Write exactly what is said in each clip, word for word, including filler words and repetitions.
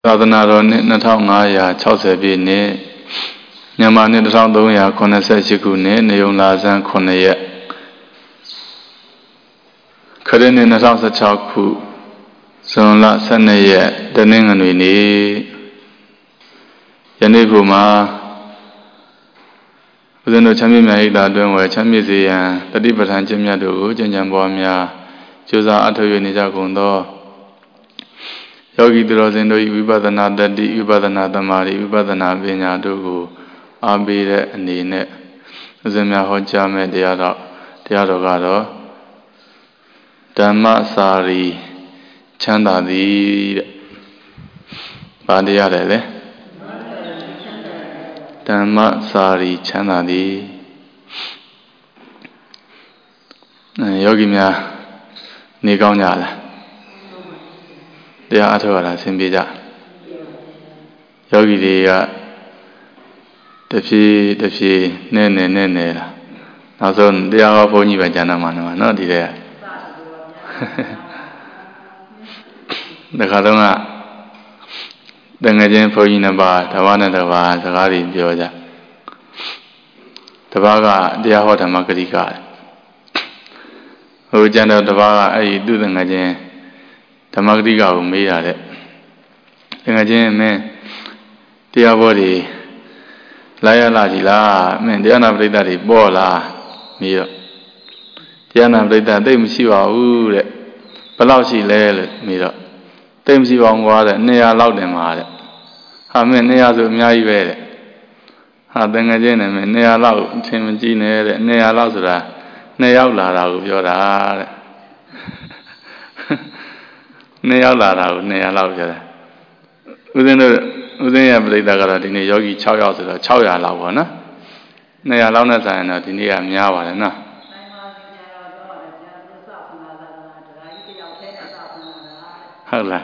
သာသနာတော်နှစ်နှစ်ထောင်ငါးရာခြောက်ဆယ်ပြည့်နှစ်မြန်မာနှစ်တစ်ထောင်သုံးရာခုနှစ်ဆယ်ရှစ်ခုနှစ်နေုံလာဇန်ခုနှစ်ရက်ခရစ်နှစ်နှစ်ထောင်ဆယ်ခြောက်ခုဇွန်လဆယ်နှစ်ရက်တနင်္ဂနွေနေ့ယနေ့ဘုမှာဦးဇင်းတို့ချမ်းမြေ့မြတ်ဣဒ္ဓအတွင်းဝယ်ချမ်းမြေ့စေရန်တတိပဋ္ဌာန်ကျင့်မြတ်တို့ကိုကျင့်ကြံပွားများကြိုးစားအထောက်၍နေကြကုန်သောယောဂီသူတော်စင်တို့၏ဝိပဿနာတတိဝိပဿနာသမာဓိဝိပဿနာပညာတို့ကိုအားပေးတဲ့အနေနဲ့ဦးဇင်းများဟောကြားမဲ့တရားတော်တရားတော်ကတော့ဓမ္မစာရီချမ်းသာသည်တဲ့။ဘာတရားလဲလဲဓမ္မစာရီချမ်းသာသည်ယောဂီများနေကောင်းကြလားတရားအထောက်အထားဆင်ပြေကြယောဂီတွေကတဖြည်းတဖြည်းနဲ့နဲ့နဲ့နဲ့လားနောက်ဆုံးတရားဟောဘုန်းကြီးပဲကျန်တော့မှာနော်ဒီတဲ့ဒါခါတော့ကတငယ်ချင်းဘုန်းကြီးနှစ်ပါးတပါးနဲ့တပါးစကားတွေပြောကြတပါးကတရားဟောဓမ္မဂရိကဟိုကျန်တော့တပါးကအဲ့ဒီသူ့တငယ်ချင်းဓမ္မဂတိကကိုမေးရတဲ့တကယ်ချင်းမင်းတရားဘောတွေလာရလာကြီးလားမင်းတရားနာပရိသတ်တွေပေါ်လားမေးတော့တရားနာပရိသတ်သိမရှိပါဘူးတဲ့ဘယ်လောက်ရှိလဲလို့မေးတော့သိမရှိပါဘူးကွာတဲ့နှစ်ရာလောက်တင်ပါတဲ့ဟာမင်းနှစ်ရာဆိုအများကြီးပဲတဲ့ဟာတကယ်ချင်းနဲ့မင်းနှစ်ရာလောက်အထင်မကြီးနဲ့တဲ့နှစ်ရာလောက်ဆိုတာနှစ်ယောက်လာတာကိုပြောတာတဲ့နှစ်ယောက်လာတာကိုနှစ်ရာလောက်ပြောတယ်ဦးဇင်းတို့ဦးဇင်းရဲ့ပြိဿကတော့ဒီနေ့ယောဂီ၆ယောက်ဆိုတော့၆ရာလောက်ပေါ့နော်နှစ်ရာလောက်နဲ့ဆိုင်ရင်တော့ဒီနေ့ကများပါတယ်နော်ဟုတ်လား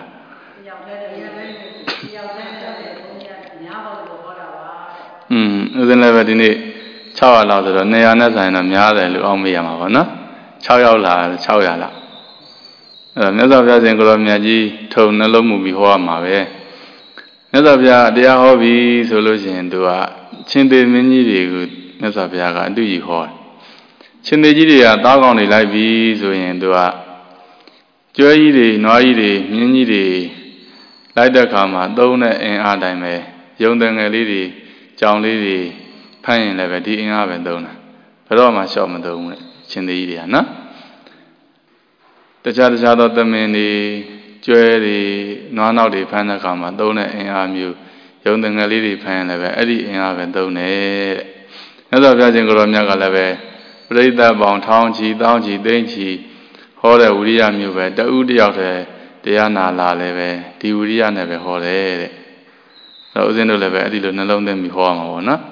อืมဦးဇင်းလည်းပဲဒီနေ့၆ရာလောက်ဆိုတော့နှစ်ရာနဲ့ဆိုင်ရင်တော့များတယ်လို့အောက်မေးရမှာပေါ့နော်၆ယောက်လာ၆ရာလောက်အဲမြတ်စွာဘုရားရှင်ကိုရောမြတ်ကြီးထုံနှလုံးမူပြီးဟောရမှာပဲမြတ်စွာဘုရားတရားဟောပြီးဆိုလို့ရှိရင်သူကချင်းသေးမင်းကြီးတွေကိုမြတ်စွာဘုရားကအတူကြီးဟောတယ်ချင်းသေးကြီးတွေကတောင်းကောင်းနေလိုက်ပြီးဆိုရင်သူကကျွဲကြီးတွေနွားကြီးတွေမြင်းကြီးတွေလိုက်တဲ့ခါမှာသုံးတဲ့အင်အားတိုင်းပဲယုံတယ်ငယ်လေးတွေကြောင်လေးတွေဖမ်းရင်လည်းပဲဒီအင်အားပဲသုံးတာဘယ်တော့မှရှော့မသုံးဘူးလေချင်းသေးကြီးတွေကနော်တခြားတခြားသောသမင်တွေကျွဲတွေနွားနောက်တွေဖမ်းတဲ့အခါမှာသုံးတဲ့အင်အားမျိုးယုံတငယ်လေးတွေဖမ်းရင်လည်းပဲအဲ့ဒီအင်အားပဲသုံးတယ်တဲ့။မြတ်စွာဘုရားရှင်ကိုရောမြတ်ကလည်းပဲပရိသတ်ပေါင်းထောင်ချီတောင်းချီသိမ့်ချီဟောတဲ့ဝိရိယမျိုးပဲတဦးတယောက်တည်းတရားနာလာလည်းပဲဒီဝိရိယနဲ့ပဲဟောတယ်တဲ့။အဲတော့ဦးဇင်းတို့လည်းပဲအဲ့ဒီလိုနှလုံးသွင်းပြီးဟောရမှာပေါ့နော်။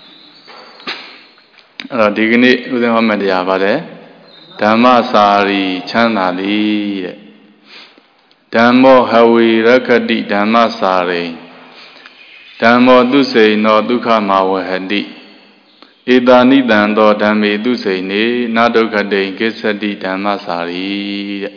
အဲ့တော့ဒီကနေ့ဦးဇင်းဟောမယ့်တရားပါတယ်ဓမ္မစာရီချမ်းသာသည်တဲ့ဓမ္မောဟဝေရခတိဓမ္မစာရိဓမ္မောသူစိန်သောဒုက္ခမဝဟတိဧတာနိတံသောဓမ္မေသူစိန်နေနာဒုက္ခတိကိစ္စတိဓမ္မစာရီတဲ့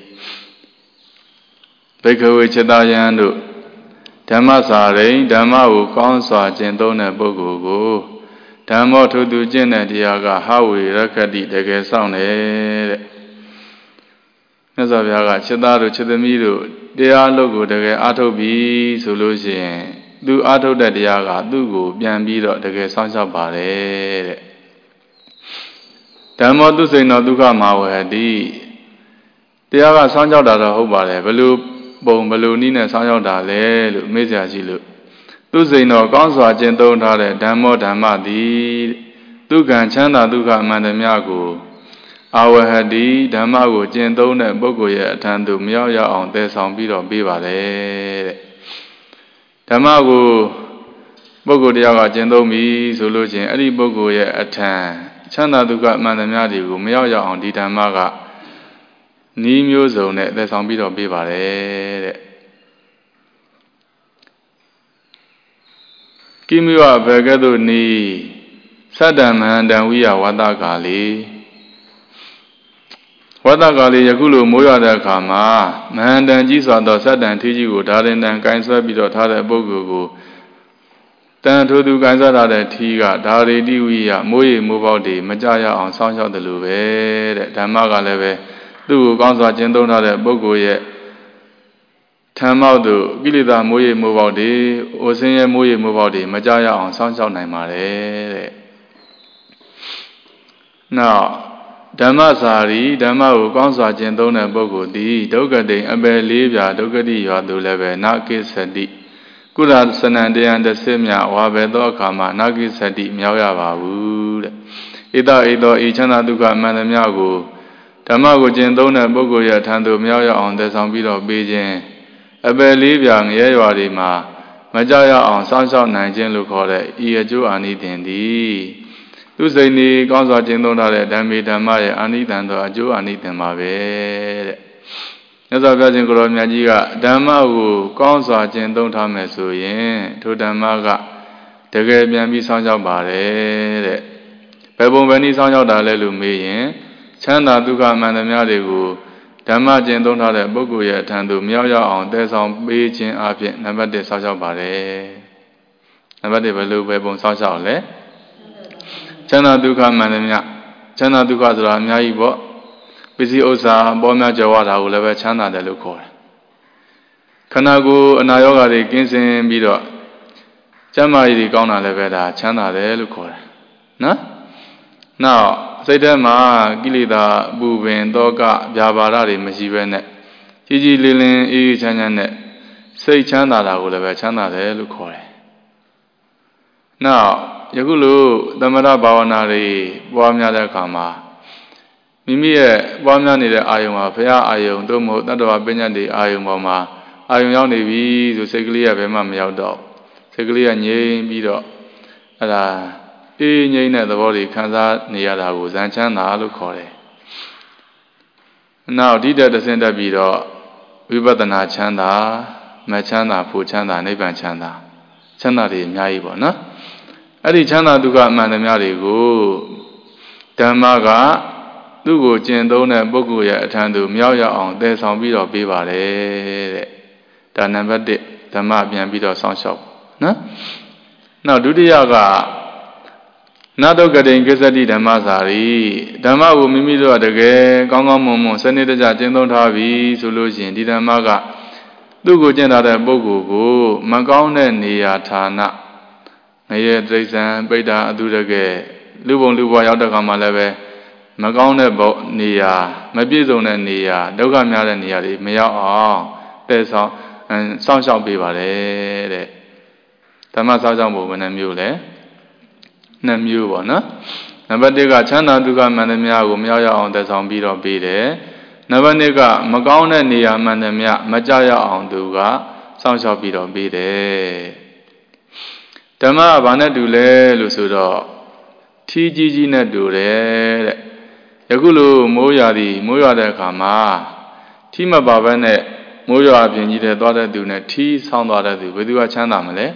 ဘိက္ခဝေจิตာယံတို့ဓမ္မစာရိဓမ္မကိုကောင်းစွာကျင့်သုံးတဲ့ပုဂ္ဂိုလ်ကိုဓမ္မောထိုသူကျင့်တဲ့တရားကဟဝေရခတိတကယ်ဆောင်တယ်တဲ့မြတ်စွာဘုရားကจิตသားတို့จิตသမီးတို့တရားလုပ်ကိုတကယ်အားထုတ်ပြီးဆိုလို့ရှိရင်သူအားထုတ်တဲ့တရားကသူ့ကိုပြန်ပြီးတော့တကယ်ဆောင်ရှောက်ပါတယ်တဲ့ဓမ္မောသူစိန်တော်ဒုက္ခမဝဟတိတရားကဆောင်ရှောက်တာတော့ဟုတ်ပါတယ်ဘယ်လိုပုံဘယ်လိုနည်းနဲ့ဆောင်ရှောက်တာလဲလို့မေးစရာရှိလို့သူစိန်တော်ကောင်းစွာကျင့်သုံးထားတဲ့ဓမ္မောဓမ္မသည်ဒုက္ခချမ်းသာဒုက္ခအမှန်တမျှကိုအာဝဟတိဓမ္မကိုကျင့်သုံးတဲ့ပုဂ္ဂိုလ်ရဲ့အထံသို့မရောက်ရအောင်သယ်ဆောင်ပြီးတော့ပေးပါတယ်တဲ့ဓမ္မကိုပုဂ္ဂိုလ်တယောက်ကကျင့်သုံးပြီဆိုလို့ချင်းအဲ့ဒီပုဂ္ဂိုလ်ရဲ့အထံချမ်းသာဒုက္ခအမှန်တမျှတွေကိုမရောက်ရအောင်ဒီဓမ္မကဤမျိုးစုံနဲ့သယ်ဆောင်ပြီးတော့ပေးပါတယ်တဲ့ကိမိဝဘေကတုနိသတ္တမန္တံဝိယဝတ္တကာလေဝ Wata Kali Yakulu Moyada Kama, Mandan Jisa, the Satan Tiju, Darin and Kainsa Bidot Hada Bogu, Tantodu Kainsa Tiga, Dari Diwia, Moy Mubadi, Majaya on Sansa de Luve, Tamaga Leve, Du Gansa Jendona de Bogu, Tamaudu, Gilida Moy Mubadi, Osenye Moy Mubadi, Majaya on Sansa Naimare. Now, Dhammasari, Dhamma Gansa Jendona Bogu, the Dogadi, Abe Libya, Dogadi, Yadu Leve, Naki Sadi, Kuda Sanandi and the Semia, Wabedo Kama, Nagi Sadi, Miawa Wood. Ida Ido Ichana Duka Manamiago, Tamago Jendona Bogu Yatando Miawa on the Sambido Beijing, Abe Libya, Yewarima, Majaya on Sansa Nanjin Lukore, Iaju Anitendi. Tu say ni Gansa Jendona, Dami Damaya, Anitando, Aju Anitamabe. As a virgin Goromiajiga, Damago, Gansa Jendon Tamesu, to Damaga, the Gabian be Sanja Bare. Pebble Veni Sanja Dalelu Mayin, Chanda Duka Manamiadigo, Dama Jendon Hada Boguya, Tando, Miaya on there's on Beijing Api, never de Sanja Bare. Never de Belu Pebble Sanja Le. Chana Duka Manamia, Chana Duka Ramia, Busy Osa, Bomia Jawada, who never Chana de Lucor. Kanago, Nayoga de Ginsen Bido, Chama di Gona Leveda, Chana de Lucor. Na? Now, say them, Gilida, Bubin, Doga, Jabarari, Messivene, Gigi Lilin, E. Chananet, say Chana, who never Chana de Lucor. Now, Yagulu, Damara Bawanari, Boamia de Kama. Mimi, Boamia ni the Ayuma, Pea Ayum, Domo, Nadova Benya de Ayumama, Ayum Yavi, to Seglia Bema Miado, Seglia Nye, Bido, Ada, E. Nye, the body, Kanza, Niada, was Anchana, Lucore. Now, did the center Bido, Vibadana Chanda, Machana, Puchanda, Neban Chanda, Chana de Miaibona. Adi Chana Duka Manamiarigo Damaga Dugo Jendona Boguya Tandu Miaoya on there's on Bido Bivare Danamba de Dama Bian Bido Sound Shop. Now Dudiaga Nado Gadin Gazadi Damasari Dama will Mimido Adage Ganga Momo Senator Jendon Tavi Solution Didamaga Dugo Jenda Bogu Magone Niatana. Naye Drazen, Beda, Adurage, Lubon Luba Yadakama Leve, Magone Bo Nia, Mabizon Nia, Dogamia Nia, Mea, there's and Sound shall be Vale. Tamasazambo when a mule, Namu, Wana. Nabadiga Chana Duga Manamia, Maya on the zombie or Bede, Navaniga, Magone Nia, Manamia, Majaya on Duga, Sound shall be or Bede. Dama Bana Dule, Lusudo, T G G net dure, Yagulu, Moyadi, Moyada Kama, Tima Babane, Moya Pinjide, daughter Dune, T sound daughter do, with you a chanamale.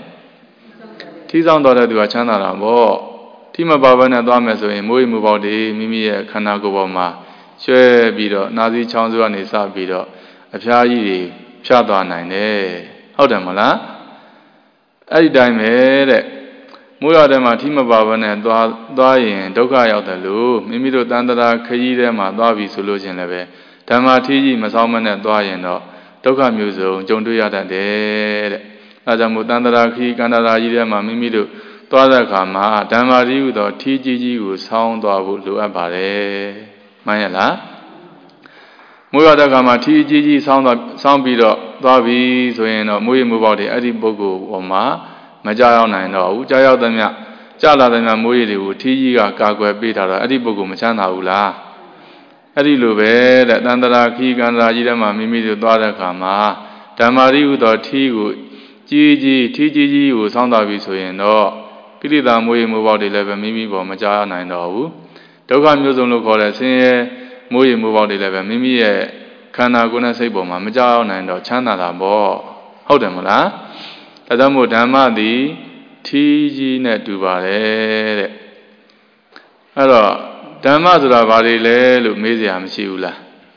T sound daughter do a chanamabo, Tima Babane Dameso, Moy Mubadi, Mimi, Kanagobama, Shue Bido, Nazi Chanzu and Isa Bido, a Piayi, Piada Nine, how them ala? Every time, Moya de Matima Baban and Dwayne, Doka out the loo, Mimido Dandara, Kayidema, Davi solution leve, Tamati, Masaman and Dwayne, Doka Muso, John Duyata de Azamu Dandara, Ki Kandara, Yidema, Mimido, Dwada Kama, Damari, the T G G was sound or would do abare. Mayala Moya de Kama, T G G sound sound beat up. Davi, so in a movie move out the Eddie Bogo or Ma, Majaya nine or Ujaya the Mia, Jala the Namui, T. Gaga Beta, Eddie Bogo Machana Ula. Eddie Lube, that Dandara Ki Ganda Yidama Mimi the daughter Kama, Damari the T. G G, T G G was sound of so in no. Pity the movie move out eleven Mimi or Majaya nine or Doga Museum local as movie move out eleven Mimi. Kana gonna say Boma, Majao and Chana la bo. How them la? Tadamu Dama di T G net to Vale. Hello, Dama to la Vale, look, Mizia Msiula.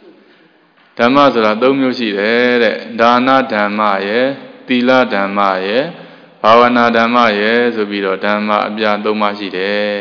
ဓမ္မဆိုတာသုံးမျိုးရှိတယ်တဲ့ဒါနဓမ္မရဲ့သီလဓမ္မရဲ့ဘာဝနာဓမ္မရဲ့ဆိုပြီးတော့ဓမ္မအပြားသုံးပါးရှိတယ်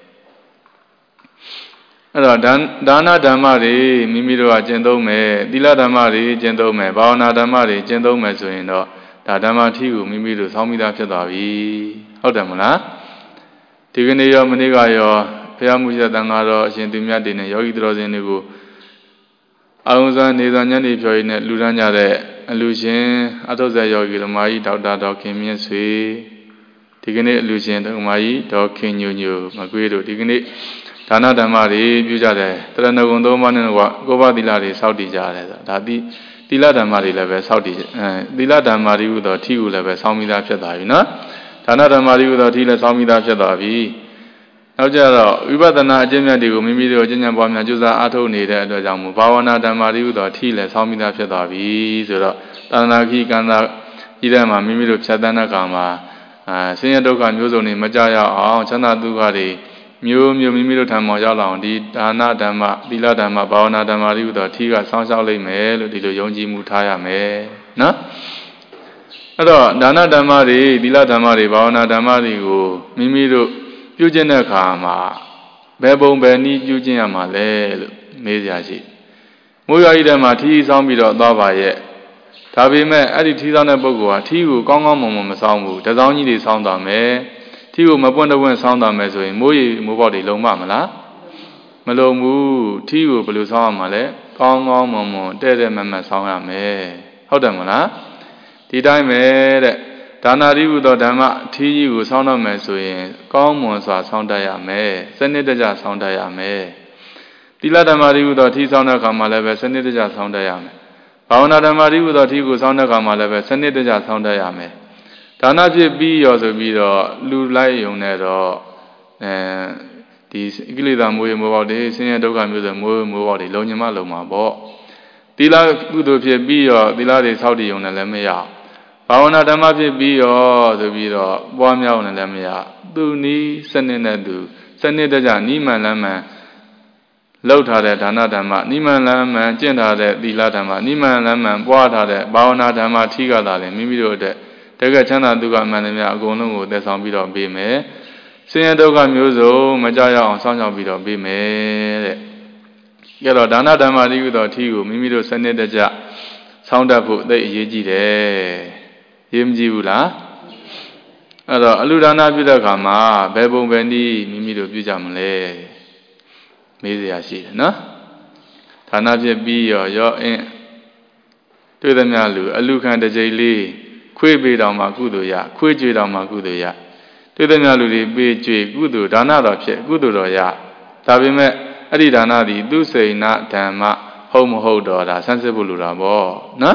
အဲ့တော့ဒါနဓမ္မတွေမိမိတို့ကကျင့်သုံးမယ်သီလဓမ္မတွေကျင့်သုံးမယ်ဘာဝနာဓမ္မတွေကျင့်သုံးမယ်ဆိုရင်တော့ဒါဓမ္မထီကိုမိမိတို့ဆောင်းမိသားဖြစ်သွားပြီဟုတ်တယ်မလားဒီကနေ့ရောမနေ့ကရောဘုရားမူဇတန်ဃာတော်အရှင်သူမြတ်တွေနဲ့ယောဂီတော်စင်တွေကိုအာရုံစံနေစွာညနေဖြော်ရည်နဲ့လူတန်းကြတဲ့အလူရှင်အထုဇ္ဇယောဂီဓမ္မကြီးဒေါက်တာဒေါခင်မြင့်ဆွေဒီကနေ့အလူရှင်ဓမ္မကြီးဒေါခင်ညိုညိုမကွေးတို့ဒီကနေ့ဒါနဓမ္မတွေပြုကြတယ်တရဏဂုံသုံးပါးနဲ့ကကိုးပါးသီလတွေစောင့်တည်ကြတယ်ဆိုဒါတိသီလဓမ္မတွေလည်းပဲစောင့်တည်အဲသီလဓမ္မတွေဟူသောထီကိုလည်းပဲစောင့်မိသားဖြစ်သွားပြီနော်ဒါနဓမ္မတွေဟူသောထီလည်းစောင့်မိသားဖြစ်သွားပြီနောက်ကြတော့ဝိပဿနာအကျင့်မြတ်တွေကိုမိမိတို့ကျင့်ကြံပွားများကြိုးစားအားထုတ်နေတဲ့အတွက်ကြောင့်မို့ဘာဝနာဓမ္မတွေဟူသောထီလည်းစောင့်မိသားဖြစ်သွားပြီဆိုတော့တဏှာခိကံသာဤတဲ့မှာမိမိတို့ဖြတ်တန်းတဲ့ကံမှာအာဆင်းရဲဒုက္ခမျိုးစုံတွေမကြရအောင်ချမ်းသာဒုက္ခတွေမျိုးမျိုးမိမိတို့ထံမှာရောက်လာအောင်ဒီဒါနဓမ္မသီလဓမ္မဘာဝနာဓမ္မတွေဟူသောထီကစောင့်ရှောက်လိုက်မယ်လို့ဒီလိုယုံကြည်မှုထားရမယ်နော်အဲ့တော့ဒါနဓမ္မတွေသီလဓမ္မတွေဘာဝနာဓမ္မတွေကိုမိမိတို့ပြုကျင့်တဲ့အခါမှာဘယ်ပုံဘယ်နည်းပြုကျင့်ရမှာလဲလို့မေးကြရှိမိုးရွာကြီးထဲမှာထီးဆောင်ပြီးတော့သွားပါရဲ့ဒါပေမဲ့အဲ့ဒီထီးဆောင်တဲ့ပုဂ္ဂိုလ်ဟာထီးကိုကောင်းကောင်းမွန်မွန်မဆောင်ဘူးတစောင်းကြီးတွေဆောင်သွားမယ်ထီးကိုမပွင့်တော့ပွင့်ဆောင်းသွားမယ်ဆိုရင်မိုးရီမိုးပေါက်တွေလုံမမလားမလုံဘူးထီးကိုဘယ်လိုဆောင်းရမှာလဲကောင်းကောင်းမွန်မွန်တဲ့တဲ့မမတ်ဆောင်းရမယ်ဟုတ်တယ်မလားဒီတိုင်းပဲတဲ့ဒါနာရိဟုသောဓမ္မထီးကြီးကိုဆောင်းတော့မယ်ဆိုရင်ကောင်းမွန်စွာဆောင်းတတ်ရမယ်စနစ်တကျဆောင်းတတ်ရမယ်သီလဓမ္မရိဟုသောထီးဆောင်းတဲ့အခါမှာလည်းပဲစနစ်တကျဆောင်းတတ်ရမယ်ဘာဝနာဓမ္မရိဟုသောထီးကိုဆောင်းတဲ့အခါမှာလည်းပဲစနစ်တကျဆောင်းတတ်ရမယ်ဒါနဖြစ်ပြီးရောဆိုပြီးတော့လူလိုက်ယုံနေတော့အဲဒီကိလေသာမိုးရမိုးပေါက်တွေဆင်းရဲဒုက္ခမျိုးစုံမိုးမိုးပေါက်တွေလုံညမလုံမှာပေါ့သီလကုသိုလ်ဖြစ်ပြီးရောသီလတွေစောင့်တည်ယုံနေလည်းမရဘာဝနာဓမ္မဖြစ်ပြီးရောဆိုပြီးတော့ပွားများနေလည်းမရသူနီးစနစ်နဲ့သူစနစ်တကျနိမန်လမ်းမှန်လောက်ထားတဲ့ဒါနဓမ္မနိမန်လမ်းမှန်ကျင့်ထားတဲ့သီလဓမ္မနိမန်လမ်းမှန်ပွားထားတဲ့ဘာဝနာဓမ္မထိကသာလည်းမိမိတို့အတွက်တကယ်ချမ်းသာဒုက္ခမှန်တယ်များအကုန်လုံးကိုသက်ဆောင်ပြီးတော့ပေးမယ်ဆင်းရဲဒုက္ခမျိုးစုံမကြောက်ရအောင်စောင့်ရှောက်ပြီးတော့ပေးမယ်တဲ့ကြတော့ဒါနဓမ္မတိဟုသောထီကိုမိမိတို့စနစ်တကျဆောင်းတတ်ဖို့သိအရေးကြီးတယ်ရေးမကြည့်ဘူးလားအဲ့တော့အလူဒါနပြုတဲ့အခါမှာဘယ်ပုံပဲနည်းမိမိတို့ပြုကြမလဲမေးစရာရှိတယ်နော်ဒါနဖြစ်ပြီးရောရောအင်းတွေ့သမျှလူအလူခံတစ်ကြိမ်လေးခွေးပေးတော်မှာကုသိုလ်ရခွေးကြွေတော်မှာကုသိုလ်ရတွေ့သမျှလူတွေပေးကြွေကုသိုလ်ဒါနတော်ဖြစ်ကုသိုလ်တော်ရဒါပေမဲ့အဲ့ဒီဒါနသည်သူစိဏဓမ္မဟုတ်မဟုတ်တော့ဒါဆန်းစစ်ဖို့လိုတာပေါ့နော်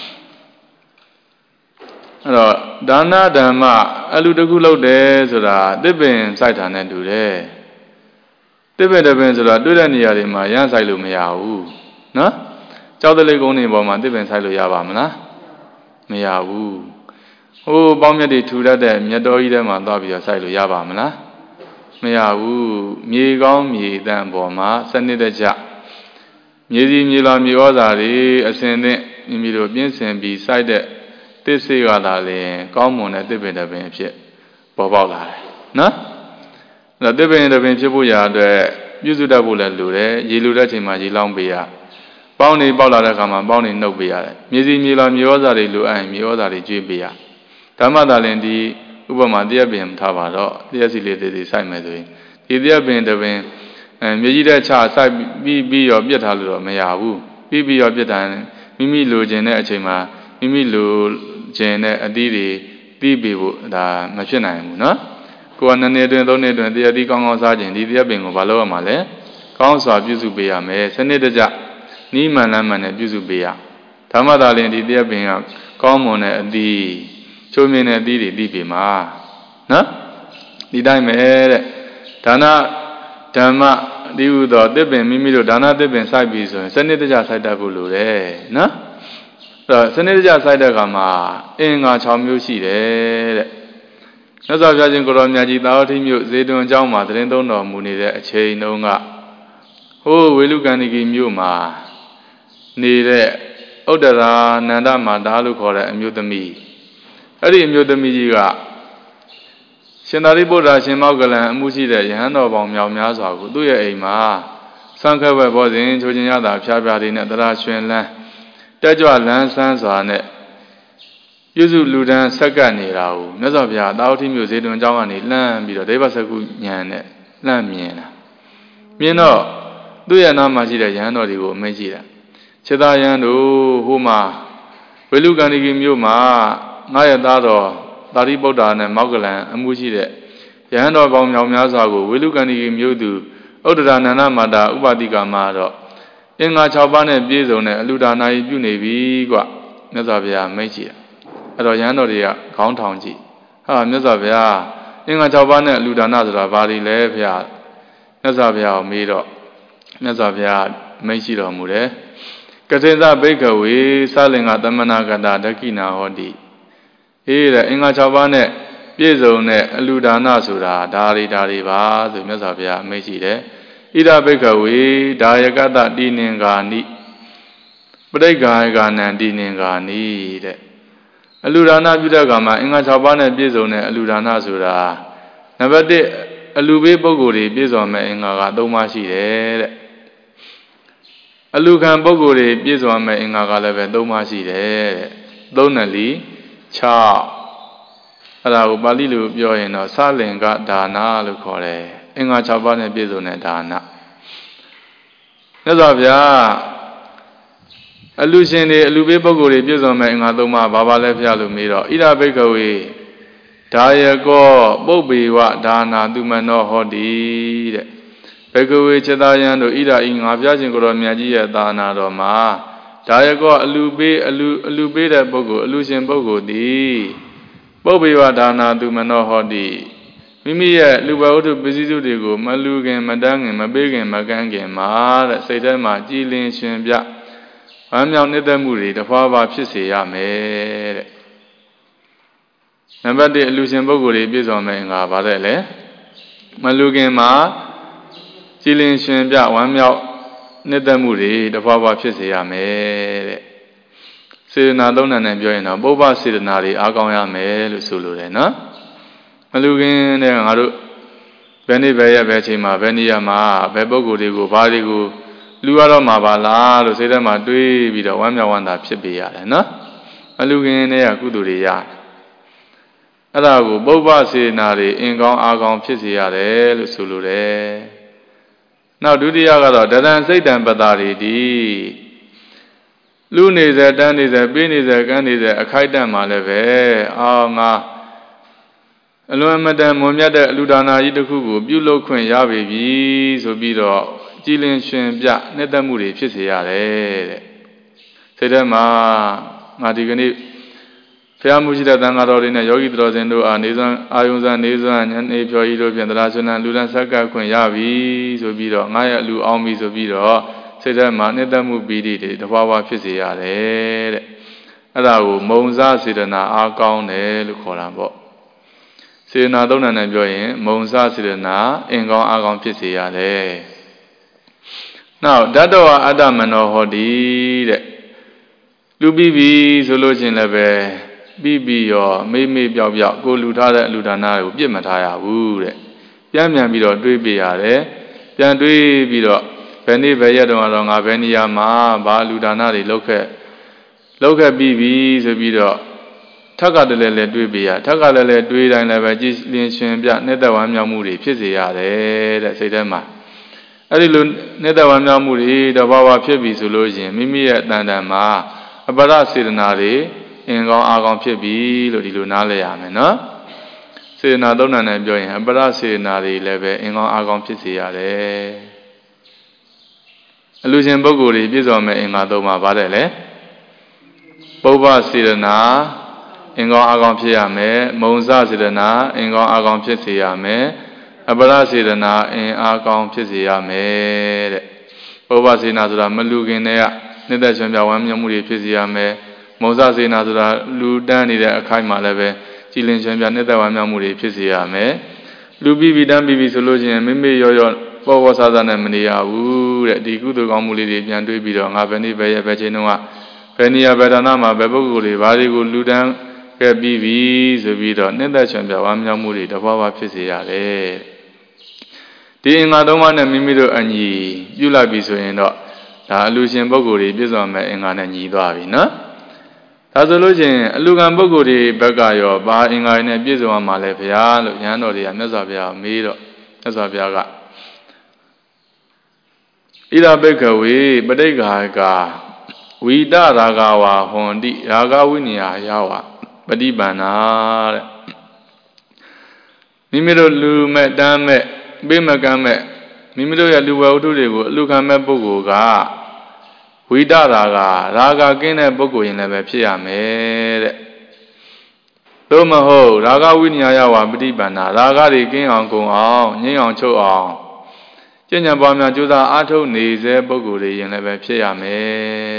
အဲ့တော့ဒါနဓမ္မအလူတခုလုပ်တယ်ဆိုတာတစ်ပင်စိုက်တာနဲ့တူတယ်တစ်ပင်တစ်ပင်ဆိုတာတွေ့တဲ့နေရာတွေမှာရမ်းစိုက်လို့မရဘူးနော်ကြောက်တလိကုန်းတွေပေါ်မှာတစ်ပင်စိုက်လို့ရပါမလားမရဘူးဟိုပေါင်းမြတ်တွေထူတတ်တဲ့မြတ်တော်ကြီးထဲမှာသွားပြီးတော့စိုက်လို့ရပါမလားမရဘူးမြေကောင်းမြေတန်ပေါ်မှာစနစ်တကျမြေစီမြေလာမြေဩဇာတွေအစဉ်သင့်မိမိတို့ပြင်းစင်ပြီးစိုက်တဲ့သစ်စေကသာလျှင်ကောင်းမွန်တဲ့သစ်ပင်တစ်ပင်အဖြစ်ပေါ်ပေါက်လာတယ်နော်အဲ့တော့သစ်ပင်တစ်ပင်ဖြစ်ဖို့ရာအတွက်ပြုစုတတ်ဖို့လည်းလိုတယ်ရေလိုတဲ့ချိန်မှာရေလောင်းပေးရပေါင်းနေပေါက်လာတဲ့အခါမှာပေါင်းနေနှုတ်ပေးရတယ်မြေစီမြေလာမြေဩဇာတွေလိုအပ်ရင်မြေဩဇာတွေကျွေးပေးရဓမ္မသာလင်ဒီဥပမာတရားပင်ထားပါတော့တရားစီလေးတွေစိုက်မယ်ဆိုရင်ဒီတရားပင်တစ်ပင်အဲမြေကြီးတဲ့ချစိုက်ပြီးပြီးရောပြစ်ထားလို့တော့မရဘူးပြီးပြီးရောပြစ်ထားမိမိလိုချင်တဲ့အချိန်မှာမိမိလိုချင်တဲ့အသီးတွေတီးပေးဖို့ဒါမဖြစ်နိုင်ဘူးနော်ကိုယ်ကနှစ်နှစ်အတွင်းသုံးနှစ်အတွင်းတရားသီးကောင်းကောင်းစားခြင်းဒီတရားပင်ကိုမလုပ်ရမှာလဲကောင်းစွာပြုစုပေးရမယ်စနစ်တကျနိမန်လမ်းမှန်နဲ့ပြုစုပေးရဓမ္မသာလင်ဒီတရားပင်ကကောင်းမွန်တဲ့အသီးချိုးမြင့်တဲ့အသီးတွေတီးပေးမှာနော်ဒီတိုင်းပဲတဲ့ဒါနဓမ္မဒီဟုသောတစ်ပင်မိမိတို့ဒါနတစ်ပင်စိုက်ပြီးဆိုရင်စနစ်တကျစိုက်တတ်ဖို့လိုတယ်နော်အဲ့တော့စနစ်တကျစိုက်တဲ့အခါမှာအင်္ဂါ၆မျိုးရှိတယ်တဲ့မြတ်စွာဘုရားရှင်ကိုရောမြတ်ကြီးသာဝတိမြို့ဇေတွန်ကျောင်းမှာသတင်းသုံးတော်မူနေတဲ့အချိန်တုန်းကဟိုးဝေလူကန္တိကီမြို့မှာနေတဲ့ဥဒ္ဒရာနန္ဒမာတာလို့ခေါ်တဲ့အမျိုးသမီးအဲ့ဒီအမျိုးသမီးကြီးကရှင်သာရိပုတ္တရာရှင်မောက္ကလံအမှုရှိတဲ့ယဟန်တော်ပေါင်းမြောက်များစွာကိုသူ့ရဲ့အိမ်မှာစံခက်ဝဲဘောစဉ်ချိုးချင်းရတာဖြားဖြားလေးနဲ့တရားရွှင်လန်းတက်ကြွလန်းဆန်းစွာနဲ့ပြုစုလူဒန်းဆက်ကပ်နေတာကိုမြတ်စွာဘုရားတာဝတိမြို့ဇေတဝန်ကျောင်းကနေလှမ်းပြီးတော့ဒိဗ္ဗစကုဉာဏ်နဲ့လှမ်းမြင်လာမြင်တော့သူ့ရဲ့နားမှာရှိတဲ့ယဟန်တော်တွေကိုအမိန့်ရှိတာခြေသားယဟန်တို့ဟိုမှာဝေလူကန္တိကမြို့မှာငါရဲ့သားတော်သာရိပုတ္တရာနဲ့မောက္ကလံအမှုရှိတဲ့ယဟန်တော်ပေါင်းမြောက်များစွာကိုဝေလူကန္တိကမြို့သူဥဒ္ဒရာနန္ဒမာတာဥပတိကမှာတော့အင်္ဂါ၆ပါးနဲ့ပြည့်စုံတဲ့အလူဒါနာကြီးပြုနေပြီကွမြတ်စွာဘုရားမိန့်ရှိတာအဲ့တော့ယဟန်တော်တွေကခေါင်းထောင်ကြည့်ဟာမြတ်စွာဘုရားအင်္ဂါ၆ပါးနဲ့အလူဒါနာဆိုတာဘာတွေလဲဘုရားမြတ်စွာဘုရားကိုမေးတော့မြတ်စွာဘုရားမိန့်ရှိတော်မူတယ်ကသေသဘိက္ခဝေသလင်္ကာသမဏဂတဒက္ခိနာဟောတိအေးတဲ့အင်္ဂါ၆ပါးနဲ့ပြည့်စုံတဲ့အလူဒါနဆိုတာဒါရီဒါရီပါဆိုမြတ်စွာဘုရားအမိန့်ရှိတယ်ဣဒဘိက္ခဝေဒါယကတတိနင်္ဂာနိပဋိက္ခာယကနံတိနင်္ဂာနိတဲ့အလူဒါနပြုတဲ့အခါမှာအင်္ဂါ၆ပါးနဲ့ပြည့်စုံတဲ့အလူဒါနဆိုတာနံပါတ်တစ်အလူဘေးပုဂ္ဂိုလ်တွေပြည့်စုံမဲ့အင်္ဂါက၃ပါးရှိတယ်တဲ့အလူခံပုဂ္ဂိုလ်တွေပြည့်စုံမဲ့အင်္ဂါကလည်းပဲ၃ပါးရှိတယ်တဲ့သုံးနလီ၆အဲ့ဒါကိုပါဠိလိုပြောရင်တော့သလင်္ကဒါနလို့ခေါ်တယ်အင်္ဂါ၆ပါးနဲ့ပြည့်စုံတဲ့ဒါနမြတ်စွာဘုရားအလူရှင်တွေအလူဘေးပုဂ္ဂိုလ်တွေပြည့်စုံမဲ့အင်္ဂါ၃ပါးဘာပါလဲဖျားလို့မေးတော့ဣဒဘိက္ခဝေဒါယကောပုပ္ပေဝဒါနာသူမနောဟောတိတဲ့ဘိက္ခဝေခြေသားယံတို့ဣဒဤငါပြခြင်းကိုယ်တော်မြတ်ကြီးရဲ့သာနာတော်မှာဒါယကောအလူပေးအလူအလူပေးတဲ့ပုဂ္ဂိုလ်အလူရှင်ပုဂ္ဂိုလ်သည်ပုပ္ပေဝဒါနာသူမနောဟောတိမိမိရဲ့လူဘဝတ္ထုပစ္စည်းစုတွေကိုမလူခင်မတန်းခင်မပေးခင်မကန်းခင်မှာတဲ့စိတ်ထဲမှာကြည်လင်ရှင်ပြဝမ်းမြောက်နှစ်သက်မှုတွေတစ်ဖွာဖွာဖြစ်စေရမယ်တဲ့နံပါတ်တစ်အလူရှင်ပုဂ္ဂိုလ်တွေပြည့်စုံမယ်ငါဗါတဲ့လေမလူခင်မှာကြည်လင်ရှင်ပြဝမ်းမြောက်နှစ်သက်မှုတွေတစ်ဖွာဖွာဖြစ်စေရမယ်တဲ့စေတနာသုံးဏနဲ့ပြောရင်တော့ပုပ္ပစေတနာတွေအားကောင်းရမယ်လို့ဆိုလိုတယ်နော်မလူခင်တဲ့ငါတို့ဘယ်နေ့ဘယ်ရက်ဘယ်ချိန်မှာဘယ်နေရာမှာဘယ်ပုဂ္ဂိုလ်တွေကိုဘာတွေကိုလူရတော့မှာပါလားလို့စိတ်ထဲမှာတွေးပြီးတော့ဝမ်းမြောက်ဝမ်းသာဖြစ်ပေးရတယ်နော်မလူခင်တဲ့ကုသိုလ်တွေရတယ်အဲ့ဒါကိုပုပ္ပစေနာတွေအင်ကောင်းအားကောင်းဖြစ်စေရတယ်လို့ဆိုလိုတယ်နောက်ဒုတိယကတော့တရံစိတ်တံပတာတွေဒီလူနေစေတန်းနေစေပေးနေစေကန်းနေစေအခိုက်တန့်မှာလည်းပဲအာငါအလွန်မတန်မွန်မြတ်တဲ့အလူဒါနာကြီးတစ်ခုကိုပြုလုပ်ခွင့်ရပြီပြီဆိုပြီးတော့ကြည်လင်ရှင်ပြနှစ်သက်မှုတွေဖြစ်စေရတယ်တဲ့စိတ်ထဲမှာငါဒီကနေ့ဖျားမှုရှိတဲ့သံဃာတော်တွေနဲ့ယောဂီတော်စင်တို့အားနေစွမ်းအာယုံစွမ်းနေစွမ်းဉာဏ်နေဖြော်ဤတို့ဖြင့်တရားဆွမ်းလူလန်းဆက်ကပ်ခွင့်ရပြီဆိုပြီးတော့ငါရဲ့အလူအောင်ပြီဆိုပြီးတော့စိတ်ထဲမှာနှစ်သက်မှုပီတိတွေတဘာဝဖြစ်စေရတယ်တဲ့အဲ့ဒါကိုမုံစားစေတနာအားကောင်းတယ်လို့ခေါ်တာပေါ့စေတနာသုံးဏနဲ့ပြောရင်မုံစားစေတနာအင်ကောင်းအားကောင်းဖြစ်စေရတယ်နောက်ဓာတ္တဝအတ္တမနောဟောတိတဲ့လူပြီးပြီဆိုလို့ချင်းလည်းပဲပြီးပြီးရောမေးမေးပြောက်ပြောက်ကိုလူထားတဲ့အလူဒါနာကိုပြစ်မထားရဘူးတဲ့ပြန်ပြန်ပြီးတော့တွေးပြရတယ်ပြန်တွေးပြီးတော့ဘယ်နေ့ဘယ်ရက်တုန်းကတော့ငါဘယ်နေရာမှာဘာလူဒါနာတွေလုပ်ခဲ့လုပ်ခဲ့ပြီးပြီဆိုပြီးတော့ထက်ကတည်းလည်းလည်းတွေးပြရထက်ကလည်းလည်းတွေးတိုင်းလည်းပဲကြည်လင်ရှင်ပြနှစ်သက်ဝမ်းမြောက်မှုတွေဖြစ်စေရတယ်တဲ့စိတ်ထဲမှာအဲ့ဒီလိုနှစ်သက်ဝမ်းမြောက်မှုတွေတဘာဝဖြစ်ပြီဆိုလို့ရှိရင်မိမိရဲ့အတန်တန်မှာအပရစေတနာတွေအင်ကောင်းအားကောင်းဖြစ်ပြီလို့ဒီလိုနားလည်ရမယ်နော်စေတနာသုံးဏနဲ့ပြောရင်အပရစေတနာတွေလည်းပဲအင်ကောင်းအားကောင်းဖြစ်စေရတယ်အလူရှင်ပုဂ္ဂိုလ်တွေပြည့်စုံမဲ့အင်္ဂါသုံးပါးပါတယ်လေပုပ္ပစေတနာအင်္ဂါအားကောင်းဖြစ်ရမယ်မုံစစေတနာအင်္ဂါအားကောင်းဖြစ်စေရမယ်အပရစေတနာအင်အားကောင်းဖြစ်စေရမယ်တဲ့ပုပ္ပစေတနာဆိုတာမလူခင်တဲ့ကနှစ်သက်ရှင်ပြဝမ်းမြောက်မှုတွေဖြစ်စေရမယ်မုံစစေတနာဆိုတာလူတန်းနေတဲ့အခိုက်မှာလည်းပဲကြည်လင်ရှင်ပြနှစ်သက်ဝမ်းမြောက်မှုတွေဖြစ်စေရမယ်လူပြီးပြီးတန်းပြီးပြီးဆိုလို့ရှိရင်မိမိရောရောပေါ်ပေါ်ဆာဆာနဲ့မနေရဘူးတဲ့ဒီကုသိုလ်ကောင်းမှုလေးတွေပြန်တွေးပြီးတော့ငါဘယ်နည်းပဲရဲ့ပဲချိန်တော့ဘယ်နေရာဘယ်ဌာနမှာဘယ်ပုဂ္ဂိုလ်တွေဘာတွေကိုလူတန်းခဲ့ပြီးပြီဆိုပြီးတော့နှစ်သက်ချွန်ပြဝမ်းမြောက်မှုတွေတဘာဝဖြစ်စေရတယ်ဒီအင်္ဂါသုံးပါးနဲ့မိမိတို့အညီပြုလိုက်ပြီဆိုရင်တော့ဒါအလူရှင်ပုဂ္ဂိုလ်တွေပြည့်စုံမဲ့အင်္ဂါနဲ့ညီသွားပြီနော်ဒါဆိုလို့ချင်းအလူကံပုဂ္ဂိုလ်တွေဘက်ကရောဘာအင်္ဂါနဲ့ပြည့်စုံမှာလဲဗျာလို့ဉာဏ်တော်တွေကမြတ်စွာဘုရားမေးတော့မြတ်စွာဘုရားကဣဒပိက္ခဝေပဋိက္ခာကဝိတရာဂဝါဟွန်တိရာဂဝိနည်းယဝပฏิပန္နာတဲ့မိမိတို့လူမဲ့တမ်းမဲ့ပေးမကမ်းမဲ့မိမိတို့ရဲ့လူဝဲဝတ္ထုတွေကိုအလူခံမဲ့ပုဂ္ဂိုလ်ကဝိတရာဂရာဂကင်းတဲ့ပုဂ္ဂိုလ်ရင်လည်းပဲဖြစ်ရမယ်တဲ့သို့မဟုတ်ရာဂဝိနည်းယဝပฏิပန္နာရာဂတွေကင်းအောင်ကုန်အောင်ငြိမ်းအောင်ချုပ်အောင်ကျင့်ကြံပွားများကြိုးစားအားထုတ်နေစေပုဂ္ဂိုလ်တွေရင်လည်းပဲဖြစ်ရမယ်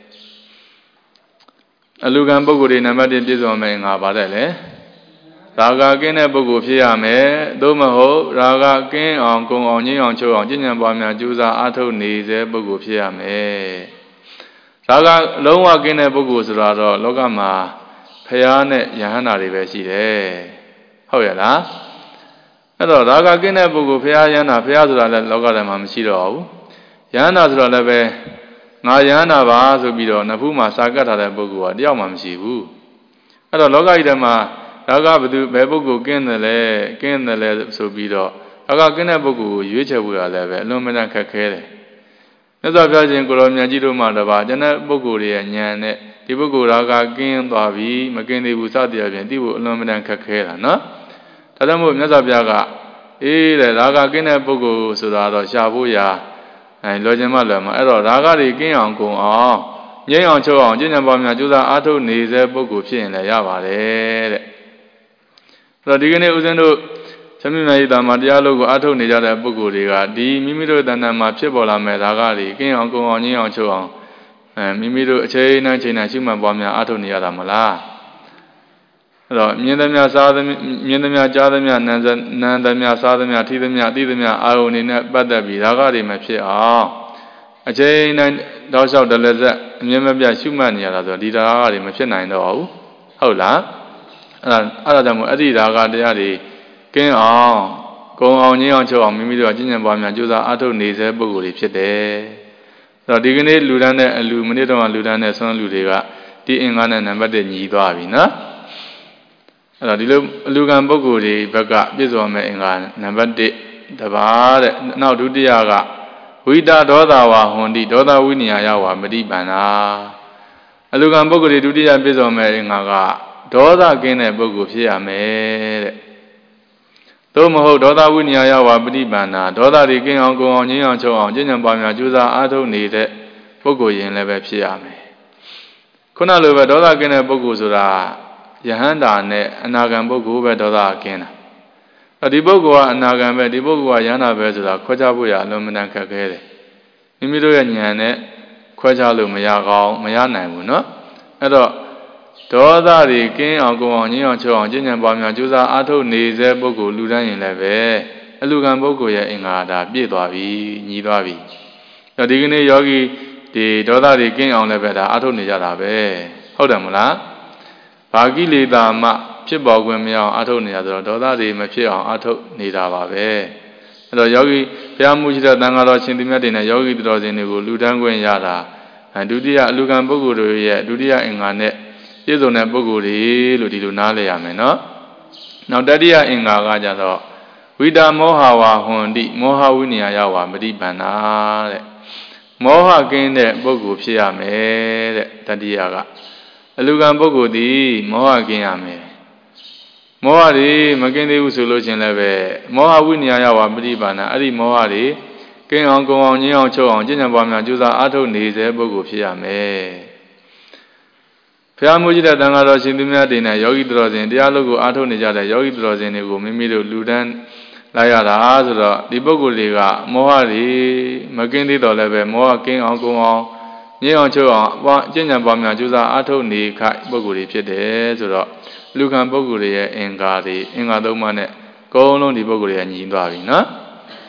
တဲ့အလူကံပုဂ္ဂိုလ်တွေနံပါတ်တစ်ပြည့်စုံမယ်ငါပါတယ်လေရာဂကင်းတဲ့ပုဂ္ဂိုလ်ဖြစ်ရမယ်သို့မဟုတ်ရာဂကင်းအောင်ကုန်အောင်ငြိမ်းအောင်ချုပ်အောင်ကျင့်ကြံပွားများကြိုးစားအားထုတ်နေစေပုဂ္ဂိုလ်ဖြစ်ရမယ်ရာဂလုံးဝကင်းတဲ့ပုဂ္ဂိုလ်ဆိုတာတော့လောကမှာဖျားနဲ့ယဟန္တာတွေပဲရှိတယ်ဟုတ်ရဲ့လားအဲ့တော့ရာဂကင်းတဲ့ပုဂ္ဂိုလ်ဖျားယဟန္တာဖျားဆိုတာလည်းလောကထဲမှာမရှိတော့ဘူးယဟန္တာဆိုတာလည်းပဲငါယဟန္တာပါဆိုပြီးတော့နဖူးမှာစာကတ်ထားတဲ့ပုဂ္ဂိုလ်ကတယောက်မှမရှိဘူးအဲ့တော့လောကကြီးထဲမှာရာဂဘယ်သူဘယ်ပုဂ္ဂိုလ်ကင်းတယ်လဲကင်းတယ်လဲဆိုပြီးတော့ရာဂကင်းတဲ့ပုဂ္ဂိုလ်ကိုရွေးချယ်ဖို့ရလည်းပဲအလွန်မတန်ခက်ခဲတယ်မြတ်စွာဘုရားရှင်ကိုရောမြတ်ကြီးတို့မှတပါကျန်တဲ့ပုဂ္ဂိုလ်တွေရဲ့ဉာဏ်နဲ့ဒီပုဂ္ဂိုလ်ရာဂကင်းသွားပြီမကင်းသေးဘူးစသည်အပြင်သိဖို့အလွန်မတန်ခက်ခဲတာနော်ဒါကြောင့်မို့မြတ်စွာဘုရားကအေးတဲ့ရာဂကင်းတဲ့ပုဂ္ဂိုလ်ဆိုတာတော့ရှားဖို့ရာအဲလောချင်မှလွယ်မှာအဲ့တော့ရာဂတွေကင်းအောင်ကုန်အောင်ငြိမ်းအောင်ချုပ်အောင်ကျင့်ကြံပွားများကြိုးစားအားထုတ်နေစေပုဂ္ဂိုလ်ဖြစ်ရင်လည်းရပါတယ်တဲ့အဲ့တော့ဒီကနေ့ဦးဇင်းတို့သမီးများဤတာမှာတရားလို့ကိုအားထုတ်နေကြတဲ့ပုဂ္ဂိုလ်တွေကဒီမိမိတို့တဏ္ဍာမှာဖြစ်ပေါ်လာမဲ့ရာဂတွေကင်းအောင်ကုန်အောင်ငြိမ်းအောင်ချုပ်အောင်အဲမိမိတို့အချိန်နဲ့ချိန်နဲ့ရှုမှတ်ပွားများအားထုတ်နေရတာမလားအဲ့တော့မြင်သမျှစားသမျှမြင်သမျှကြားသမျှနာမ်နာမ်သမျှစားသမျှထိသမျှသိသမျှအာရုံတွေနဲ့ပတ်သက်ပြီးရာဂတွေမဖြစ်အောင်အချိန်နဲ့တောက်လျှောက်တလည်းဆက်အမြဲမပြတ်ရှုမှတ်နေရတာဆိုဒီရာဂတွေမဖြစ်နိုင်တော့ဘူးဟုတ်လားအဲ့ဒါအဲ့ဒါကြောင့်မို့အဲ့ဒီရာဂတရားတွေကင်းအောင်ကုံအောင်ငြိမ်းအောင်ချုပ်အောင်မိမိတို့ကကျင့်ကြံပွားများကြိုးစားအားထုတ်နေစေပုဂ္ဂိုလ်တွေဖြစ်တယ်အဲ့တော့ဒီကနေ့လူတန်းတဲ့အလူမနေ့တော့လူတန်းတဲ့ဆွမ်းလူတွေကဒီအင်္ဂါနဲ့နံပါတ်တစ်ညီသွားပြီနော်အဲ့တော့ဒီလိုအလူကံပုဂ္ဂိုလ်တွေဘက်ကပြည့်စုံမဲ့အင်္ဂါနံပါတ်တစ်တပါးတဲ့နောက်ဒုတိယကဝိတာဒေါသဝါဟွန်တိဒေါသဝိနည်းယဝမတိပန္နာအလူကံပုဂ္ဂိုလ်တွေဒုတိယပြည့်စုံမဲ့အင်္ဂါကဒေါသကင်းတဲ့ပုဂ္ဂိုလ်ဖြစ်ရမယ်တဲ့သို့မဟုတ်ဒေါသဝိနည်းယဝပฏิပန္နာဒေါသတွေကင်းအောင်ကုန်အောင်ငြိမ်းအောင်ချုပ်အောင်ကျင့်ကြံပွားများကြိုးစားအားထုတ်နေတဲ့ပုဂ္ဂိုလ်ရင်လည်းပဲဖြစ်ရမယ်ခုနလိုပဲဒေါသကင်းတဲ့ပုဂ္ဂိုလ်ဆိုတာယဟန္တာနဲ့အနာဂံပုဂ္ဂိုလ်ပဲဒေါသကင်းတာအဲဒီပုဂ္ဂိုလ်ကအနာဂံပဲဒီပုဂ္ဂိုလ်ကယဟန္တာပဲဆိုတာခွဲခြားဖို့ရအလွန်မတန်ခက်ခဲတယ်မိမိတို့ရဲ့ဉာဏ်နဲ့ခွဲခြားလို့မရကောင်းမရနိုင်ဘူးเนาะအဲ့တော့ဒေါသတွေကင်းအောင်ကုန်အောင်ငြိမ်းအောင်ချုပ်အောင်ကျင့်ကြံပွားများကြိုးစားအားထုတ်နေစေပုဂ္ဂိုလ်လူတိုင်းရင်လည်းပဲအလူကံပုဂ္ဂိုလ်ရဲ့အင်္ဂါဒါပြည့်သွားပြီညီသွားပြီအဲ့တော့ဒီကနေ့ယောဂီဒီဒေါသတွေကင်းအောင်လည်းပဲဒါအားထုတ်နေကြတာပဲဟုတ်တယ်မလားဘာကိလေသာမှဖြစ်ပေါ်ခွင့်မရအောင်အားထုတ်နေရဆိုတော့ဒေါသတွေမဖြစ်အောင်အားထုတ်နေတာပါပဲအဲ့တော့ယောဂီဘုရားမှုရှိတဲ့သံဃာတော်ရှင်သူမြတ်တွေနဲ့ယောဂီတော်စင်တွေကိုလူတန်းခွင့်ရတာဒုတိယအလူကံပုဂ္ဂိုလ်တွေရဲ့ဒုတိယအင်္ဂါနဲ့ပြည့်စုံတဲ့ပုဂ္ဂိုလ်တွေလို့ဒီလိုနားလည်ရမယ်နော်နောက်တတိယအင်္ဂါကကြတော့ဝိတာမောဟဝါဟွန်တိမောဟဝိနည်းယဝမတိပန္နာတဲ့မောဟကင်းတဲ့ပုဂ္ဂိုလ်ဖြစ်ရမယ်တဲ့တတိယကအလူကံပုဂ္ဂိုလ်ဒီမောဟကင်းရမယ်မောဟတွေမကင်းသေးဘူးဆိုလို့ချင်းလည်းပဲမောဟဝိနည်းယဝမတိပန္နာအဲ့ဒီမောဟတွေကင်းအောင်ကုန်အောင်ငြိမ်းအောင်ချုပ်အောင်ကျင့်ကြံပွားများကြိုးစားအားထုတ်နေစေပုဂ္ဂိုလ်ဖြစ်ရမယ်ဘုရားမှုကြီးတဲ့သံဃာတော်ရှင်သူများတွေနဲ့ယောဂီတော်စင်တရားလုပ်ကိုအားထုတ်နေကြတဲ့ယောဂီတော်စင်တွေကိုမိမိတို့လူတန်းလိုက်ရတာဆိုတော့ဒီပုဂ္ဂိုလ်တွေကမောဟတွေမကင်းသေးတော့လည်းပဲမောဟကင်းအောင်ကုန်အောင်ငြိမ်းအောင်ချုပ်အောင်ပွားကျင့်ကြံပွားများကြိုးစားအားထုတ်နေခိုက်ပုဂ္ဂိုလ်တွေဖြစ်တယ်ဆိုတော့လူကံပုဂ္ဂိုလ်တွေရဲ့အင်္ဂါတွေအင်္ဂါသုံးပါးနဲ့အကုန်လုံးဒီပုဂ္ဂိုလ်တွေကညီသွားပြီနော်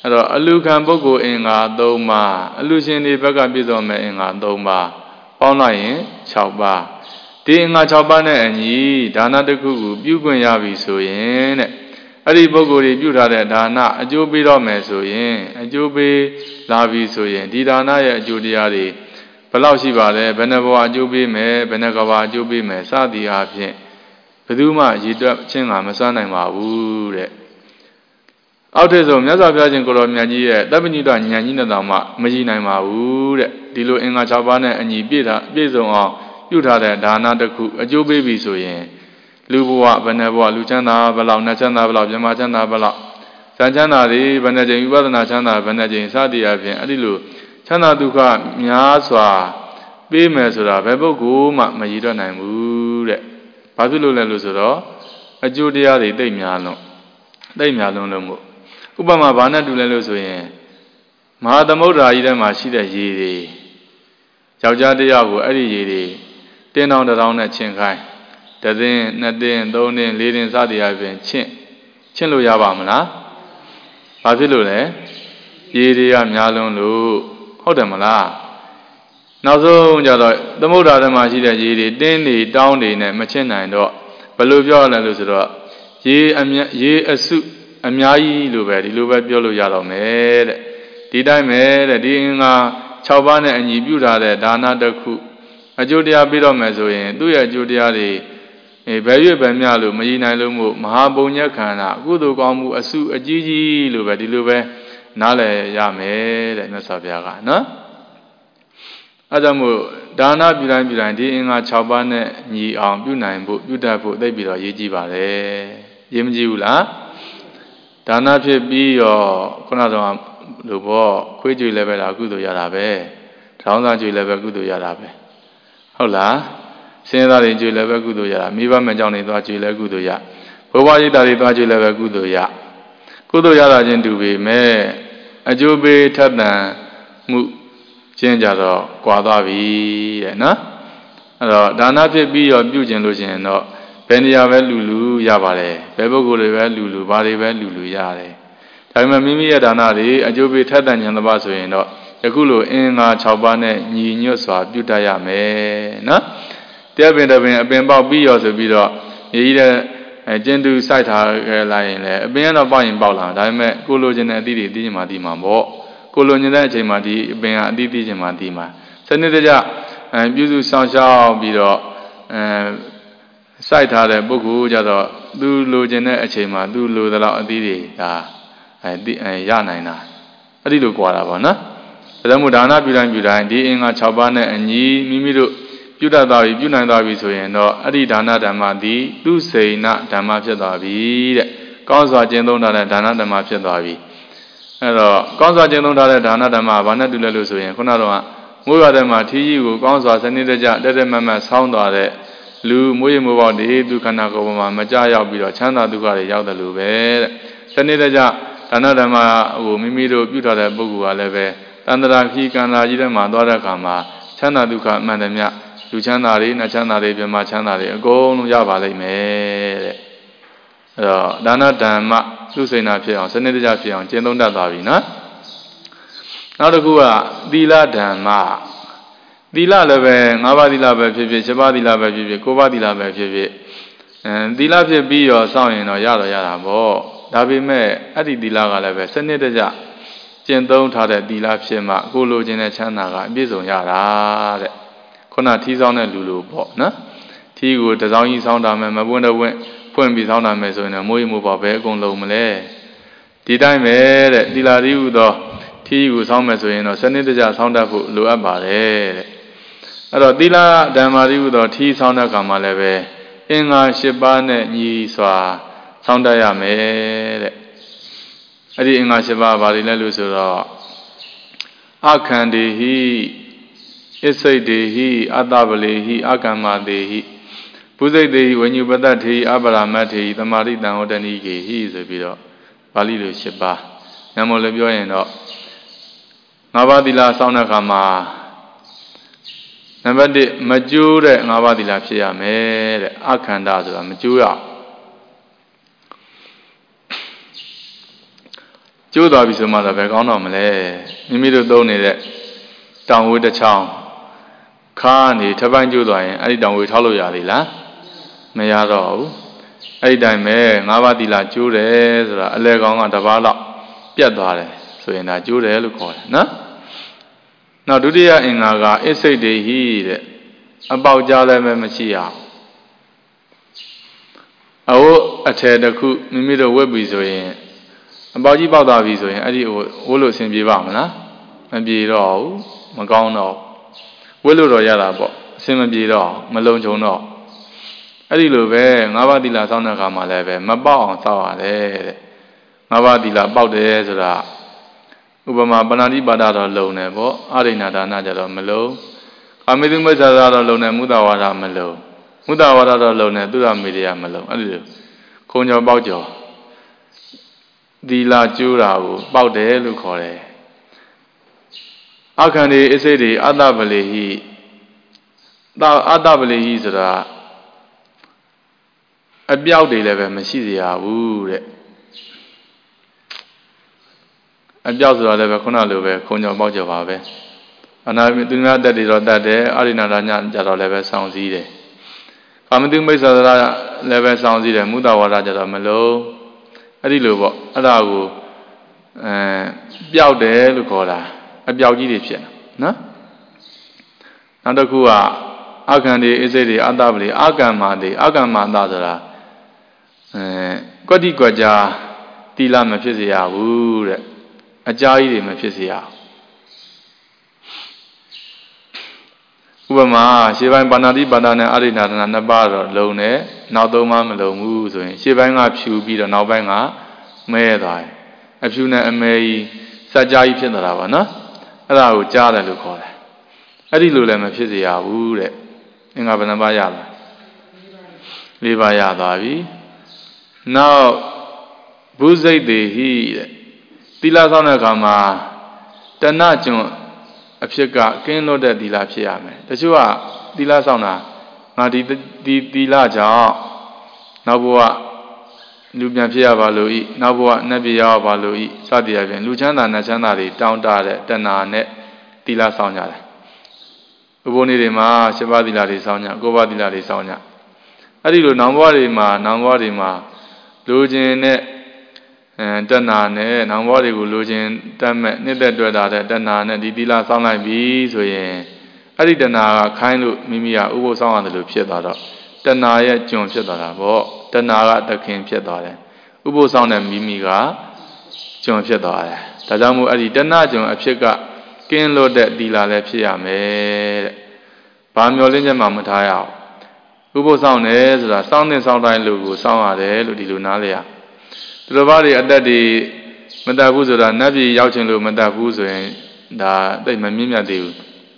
alors alu kan boko inga doma alu shin di baka piso me inga doma online chapa di inga chapa ne anyi dana taku pyukun yabi so yin ne ari boko ri pyu thade dana ajo pi do me so yin ajo pi la bi so yin di dana ye ajoတရားတွေဘယ်လောက်ရှိပါလဲဘယ်နှဘဝအကျိုးပေးမယ်ဘယ်နှကဘာအကျိုးပေးမယ်စသည်အားဖြင့်ဘယ်သူမှရည်တွက်ခြင်းကမစွမ်းနိုင်ပါဘူးတဲ့အောက်ထည့်ဆုံးမြတ်စွာဘုရားရှင်ကိုတော်မြတ်ကြီးရဲ့တပ္ပညုတဉာဏ်ကြီးနဲ့တောင်မှမရည်နိုင်ပါဘူးတဲ့ဒီလိုအင်္ဂါ၆ပါးနဲ့အညီပြည့်တာပြည့်စုံအောင်ပြုထားတဲ့ဒါနတစ်ခုအကျိုးပေးပြီဆိုရင်လူဘဝဘယ်နှဘဝလူချမ်းသာဘယ်လောက်နတ်ချမ်းသာဘယ်လောက်မြမချမ်းသာဘယ်လောက်ဇန်ချမ်းသာတွေဘယ်နှကြိမ်ဝိပဿနာချမ်းသာဘယ်နှကြိမ်စသည်အပြင်အဲ့ဒီလိုချမ်းသာဒုက္ခများစွာပေးမယ်ဆိုတာဘယ်ပုဂ္ဂိုလ်မှမရည်တော့နိုင်ဘူးတဲ့ဘာဖြစ်လို့လဲလို့ဆိုတော့အကျိုးတရားတွေတိတ်များလုံးတိတ်များလုံးလို့မို့ဥပမာဘာနဲ့တူလဲလို့ဆိုရင်မဟာသမုဒ္ဒရာကြီးထဲမှာရှိတဲ့ရေတွေယောက်ျားတစ်ယောက်ကိုအဲ့ဒီရေတွေတင်းတောင်တောင်နဲ့ချင်းခိုင်းတစ်သိန်းနှစ်သိန်းသုံးသိန်းလေးသိန်းစသည်အပြင်ချင်းချင်းလို့ရပါမလားဘာဖြစ်လို့လဲရေတွေကများလုံးလို့ဟုတ်တယ်မလားနောက်ဆုံးကြတော့သမုဒ္ဒရာထဲမှာရှိတဲ့ရေတွေတင်းတွေတောင်းတွေနဲ့မချင်းနိုင်တော့ဘယ်လိုပြောရလဲလို့ဆိုတော့ရေအမြရေအစုအများကြီးလို့ပဲဒီလိုပဲပြောလို့ရတော့မယ်တဲ့ဒီတိုင်းပဲတဲ့ဒီအင်္ဂါ၆ပါးနဲ့အညီပြုထားတဲ့ဒါနတစ်ခုအကျိုးတရားပြီးတော့မယ်ဆိုရင်သူ့ရဲ့အကျိုးတရားတွေဘယ်ရွေ့ဘယ်မျှလို့မရည်နိုင်လို့မို့မဟာပုံညက်ခန္ဓာကုသိုလ်ကောင်းမှုအစုအကြီးကြီးလို့ပဲဒီလိုပဲနားလည်ရမယ်တဲ့မြတ်စွာဘုရားကနော်အဲဒါမို့ဒါနပြုတိုင်းပြုတိုင်းဒီအင်္ဂါ၆ပါးနဲ့ညီအောင်ပြုနိုင်ဖို့ပြုတတ်ဖို့သိပြီးတော့ရည်ကြည်ပါတယ်ရေးမကြည့်ဘူးလားဒါနဖြစ်ပြီးရောခုနကတော့လို့ပေါ့ခွေးကြွေလည်းပဲလားကုသိုလ်ရတာပဲထောင်းသားကြွေလည်းပဲကုသိုလ်ရတာပဲဟုတ်လားစင်းသားတွေကြွေလည်းပဲကုသိုလ်ရတာမိဘမကြောင့်နေသွားကြွေလည်းကုသိုလ်ရဘုရားရိတ်တာတွေသွားကြွေလည်းပဲကုသိုလ်ရကုသိုလ်ရတာချင်းတူပေမဲ့အကျိုးပေးထက်သန်မှုချင်းကြတော့ကွာသွားပြီတဲ့နော်အဲ့တော့ဒါနဖြစ်ပြီးရောပြုကျင်လို့ရှိရင်တော့ဘယ်နေရာပဲလူလူရပါတယ်ဘယ်ပုဂ္ဂိုလ်တွေပဲလူလူဘာတွေပဲလူလူရတယ်ဒါပေမဲ့မိမိရဲ့ဒါနတွေအကျိုးပေးထက်သန်ဉာဏ်တစ်ပါးဆိုရင်တော့ယခုလိုအင်္ဂါ၆ပါးနဲ့ညီညွတ်စွာပြုတတ်ရမယ်နော်တရားပင်တပင်အပင်ပေါက်ပြီးရောဆိုပြီးတော့ညီကြီးတဲ့ကျင်းတူစိုက်ထားခဲ့လိုက်ရင်လည်းအပင်ကတော့ပေါက်ရင်ပေါက်လာဒါပေမဲ့ကိုလိုချင်တဲ့အသီးတွေသိချင်မှသိမှာပေါ့ကိုလိုချင်တဲ့အချိန်မှာဒီအပင်ကအသီးသိချင်မှသိမှာစနစ်တကျအဲပြုစုဆောင်ရှောက်ပြီးတော့အဲစိုက်ထားတဲ့ပုဂ္ဂိုလ်ကြတော့သူလိုချင်တဲ့အချိန်မှာသူလိုသလောက်အသီးတွေဒါအဲဒီရနိုင်တာအဲ့ဒီလိုကြွားတာပေါ့နော်ဒါကြောင့်မို့ဒါနပြုတိုင်းပြုတိုင်းဒီအင်္ဂါ၆ပါးနဲ့အညီမိမိတို့ပြုတတ်သွားပြီပြုနိုင်သွားပြီဆိုရင်တော့အဲ့ဒီဒါနဓမ္မသည်သူစိဏဓမ္မဖြစ်သွားပြီတဲ့ကောင်းစွာကျင့်သုံးထားတဲ့ဒါနဓမ္မဖြစ်သွားပြီအဲ့တော့ကောင်းစွာကျင့်သုံးထားတဲ့ဒါနဓမ္မဘာနဲ့တူလဲလို့ဆိုရင်ခုနကတော့မိုးရွာတဲ့မှာထီးကြီးကိုကောင်းစွာစနစ်တကျတက်တက်မတ်မတ်ဆောင်းသွားတဲ့လူမွေးမိုးပေါက်တွေသူခန္ဓာကိုယ်ပေါ်မှာမကြရောက်ပြီးတော့ချမ်းသာဒုက္ခတွေရောက်တယ်လို့ပဲတဲ့စနစ်တကျဒါနဓမ္မဟိုမိမိတို့ပြုထားတဲ့ပုဂ္ဂိုလ်ကလည်းပဲတန္တရာခိကန္နာကြီးထဲမှာသွားတဲ့အခါမှာချမ်းသာဒုက္ခအမှန်တည်းမြလူချမ်းသာတွေနတ်ချမ်းသာတွေပြမချမ်းသာတွေအကုန်လုံးရပါလိမ့်မယ်တဲ့အဲ့တော့ဒါနဓမ္မသူစိဏဖြစ်အောင်စနစ်တကျဖြစ်အောင်ကျင့်သုံးတတ်သွားပြီနော်နောက်တစ်ခုကသီလဓမ္မသီလလည်းပဲ၅ပါးသီလပဲဖြစ်ဖြစ်၈ပါးသီလပဲဖြစ်ဖြစ်၉ပါးသီလပဲဖြစ်ဖြစ်အဲသီလဖြစ်ပြီးရောစောင့်ရင်တော့ရတော့ရတာပေါ့ဒါပေမဲ့အဲ့ဒီသီလကလည်းပဲစနစ်တကျကျင့်သုံးထားတဲ့သီလဖြစ်မှကိုလိုချင်တဲ့ချမ်းသာကအပြည့်စုံရတာတဲ့ခုနထီးဆောင်တဲ့လူလိုပေါ့နော်ထီးကိုတစောင်းကြီးဆောင်းတာမယ်မပွင့်တော့ဝင့်ဖွင့်ပြီးဆောင်းတာမယ်ဆိုရင်မိုးရီမိုးပေါ့ပဲအကုန်လုံးမလဲဒီတိုင်းပဲတဲ့သီလရီဟုသောထီးကိုဆောင်းမယ်ဆိုရင်တော့စနစ်တကျဆောင်းတတ်ဖို့လိုအပ်ပါတယ်တဲ့အဲ့တော့သီလဓမ္မရီဟုသောထီးဆောင်းတဲ့အခါမှာလည်းပဲအင်္ဂါ၈ပါးနဲ့ညီစွာဆောင်းတတ်ရမယ်တဲ့အဲ့ဒီအင်္ဂါ၈ပါးဘာတွေလဲလို့ဆိုတော့အခန္တေဟိဣစိတ်တေဟိအတ္တပလေဟိအကမ္မတေဟိပုစိတ်တေဟိဝိညုပတ္တေဟိအပရမတ္တေဟိသမာရိတံဟောတနိကေဟိဆိုပြီးတော့ပါဠိလို၈ပါးညမောလည်းပြောရင်တော့၅ပါးသီလစောင့်တဲ့အခါမှာနံပါတ်၁မကျိုးတဲ့၅ပါးသီလဖြစ်ရမယ်တဲ့အခန္ဓာဆိုတာမကျိုးရကျကျိုးသွားပြီဆိုမှတော့ပဲကောင်းတော့မလဲမိမိတို့သုံးနေတဲ့တောင်ဝေးတစ်ချောင်းခါနေထပိုင်းကျိုးသွားရင်အဲ့ဒီတောင်ဝေးထောက်လို့ရသေးလားမရတော့ဘူးအဲ့ဒီတိုင်းပဲငါးပါးသီလကျိုးတယ်ဆိုတာအလဲကောင်ကတစ်ပါးလောက်ပြတ်သွားတယ်ဆိုရင်ဒါကျိုးတယ်လို့ခေါ်တယ်နော်နောက်ဒုတိယအင်္ဂါကအစ္စိတ်တေဟိတဲ့အပေါက်ကြားလည်းပဲမရှိရအောင်အဝတ်အထည်တစ်ခုမိမိတို့ဝတ်ပြီဆိုရင်အပေါက်ကြီးပေါက်သွားပြီဆိုရင်အဲ့ဒီဝတ်လို့အဆင်ပြေပါမလားမပြေတော့ဘူးမကောင်းတော့ဝတ်လို့တော့ရတာပေါ့အဆင်မပြေတော့မလုံခြုံတော့အဲ့ဒီလိုပဲငါးပါးသီလစောင့်တဲ့အခါမှာလည်းပဲမပေါက်အောင်စောင့်ရတယ်တဲ့ငါးပါးသီလပေါက်တယ်ဆိုတာဥပမာပဏာတိပါဒတော့လုံတယ်ပေါ့အရိဏဒါနကြတော့မလုံကာမိတုမိစ္ဆာတော့လုံတယ်မုဒ္ဒဝါဒမလုံမုဒ္ဒဝါဒတော့လုံတယ်သုရမေတ္တမလုံအဲ့ဒီလိုခုံကျော်ပေါက်ကျော်သီလကျိုးတာကိုပေါက်တယ်လို့ခေါ်တယ်အခန္ဒီအစိတ်တွေအတ္တပလေဟိသာအတ္တပလေဟိဆိုတာအပြောက်တွေလည်းပဲမရှိစေရဘူးတဲ့အပြောက်ဆိုတာလည်းပဲခုနလိုပဲခုံကြောင်ပေါက်ကြပါပဲအနာသူများတက်တွေတော့တတ်တယ်အရိဏဒါညကြတော့လည်းပဲစောင့်စည်းတယ်ကာမတုမိစ္ဆာသရလည်းပဲစောင့်စည်းတယ်မုဒ္ဒဝါဒကြတော့မလုံးအဲ့ဒီလိုပေါ့အဲ့ဒါကိုအဲပျောက်တယ်လို့ခေါ်တာအပျောက်ကြီးတွေဖြစ်နော်နောက်တစ်ခုကအခန္ဒီအစိတ်တွေအတ္တပလေအကမ္မာတွေအကမ္မာတဆိုတာအဲကွက်တိကွက်ကြာသီလမဖြစ်စေရဘူးတဲ့အကြာကြီးတွေမဖြစ်စေရဥပမာရှေးပိုင်းပါဏာတိပါဒနဲ့အရိဏဒါနနှစ်ပါးတော့လုံတယ်နောက်သုံးပါးမလုံဘူးဆိုရင်ရှေးပိုင်းကဖြူပြီးတော့နောက်ပိုင်းကမဲသွားတယ်အဖြူနဲ့အမဲကြီးစัจ जा ကြီးဖြစ်နေတာပါနော်အဲ့ဒါကိုကြားတယ်လို့ခေါ်တယ်အဲ့ဒီလိုလည်းမဖြစ်စေရဘူးတဲ့အင်္ဂါဘယ်နှပါးရလားလေးပါးရသွားပြီနောက်ဘုဇိတ်တေဟိတဲ့သီလဆောင်တဲ့အခါမှာတဏှကျွန်းအဖြစ်ကကင်းလွတ်တဲ့သီလဖြစ်ရမယ်တချို့ကသီလဆောင်တာငါဒီဒီသီလကြောင့်နောက်ဘဝလူပြန်ဖြစ်ရပါလို့ဤနောက်ဘဝနတ်ပြည်ရပါလို့ဤစသည်အပြင်လူချမ်းသာနတ်ချမ်းသာတွေတောင်းတတဲ့တဏှာနဲ့သီလဆောင်ကြတယ်ဥပုပ်နေ့တွေမှာရှစ်ပါးသီလတွေဆောင်ကြကိုးပါးသီလတွေဆောင်ကြအဲ့ဒီလိုနောင်ဘဝတွေမှာနောင်ဘဝတွေမှာလူချင်းနဲ့အဲတဏှာနဲ့နောင်ဘဝတွေကိုလူချင်းတတ်မဲ့နှစ်သက်တွေ့တာတဲ့တဏှာနဲ့ဒီသီလဆောင်လိုက်ပြီဆိုရင်အဲ့ဒီတဏှာကခိုင်းလို့မိမိကဥပုပ်ဆောင်ရတယ်လို့ဖြစ်သွားတော့တဏှာရဲ့ကျွန်ဖြစ်သွားတာပေါ့တဏှာကတခင်ဖြစ်သွားတယ်ဥပုပ်ဆောင်တဲ့မိမိကကျွန်ဖြစ်သွားတယ်ဒါကြောင့်မို့အဲ့ဒီတဏှာကျွန်အဖြစ်ကကင်းလွတ်တဲ့သီလလည်းဖြစ်ရမယ်တဲ့ဘာမျောလင်းချက်မှမထားရအောင်ဥပုပ်ဆောင်တယ်ဆိုတာစောင်းတဲ့စောင်းတိုင်းလူကိုစောင်းရတယ်လို့ဒီလိုနားလေရသူတော်ဘာတွေအသက်တွေမတတ်ဘူးဆိုတာနတ်ပြည်ရောက်ချင်လို့မတတ်ဘူးဆိုရင်ဒါတိတ်မမြင့်မြတ်သေးဘူး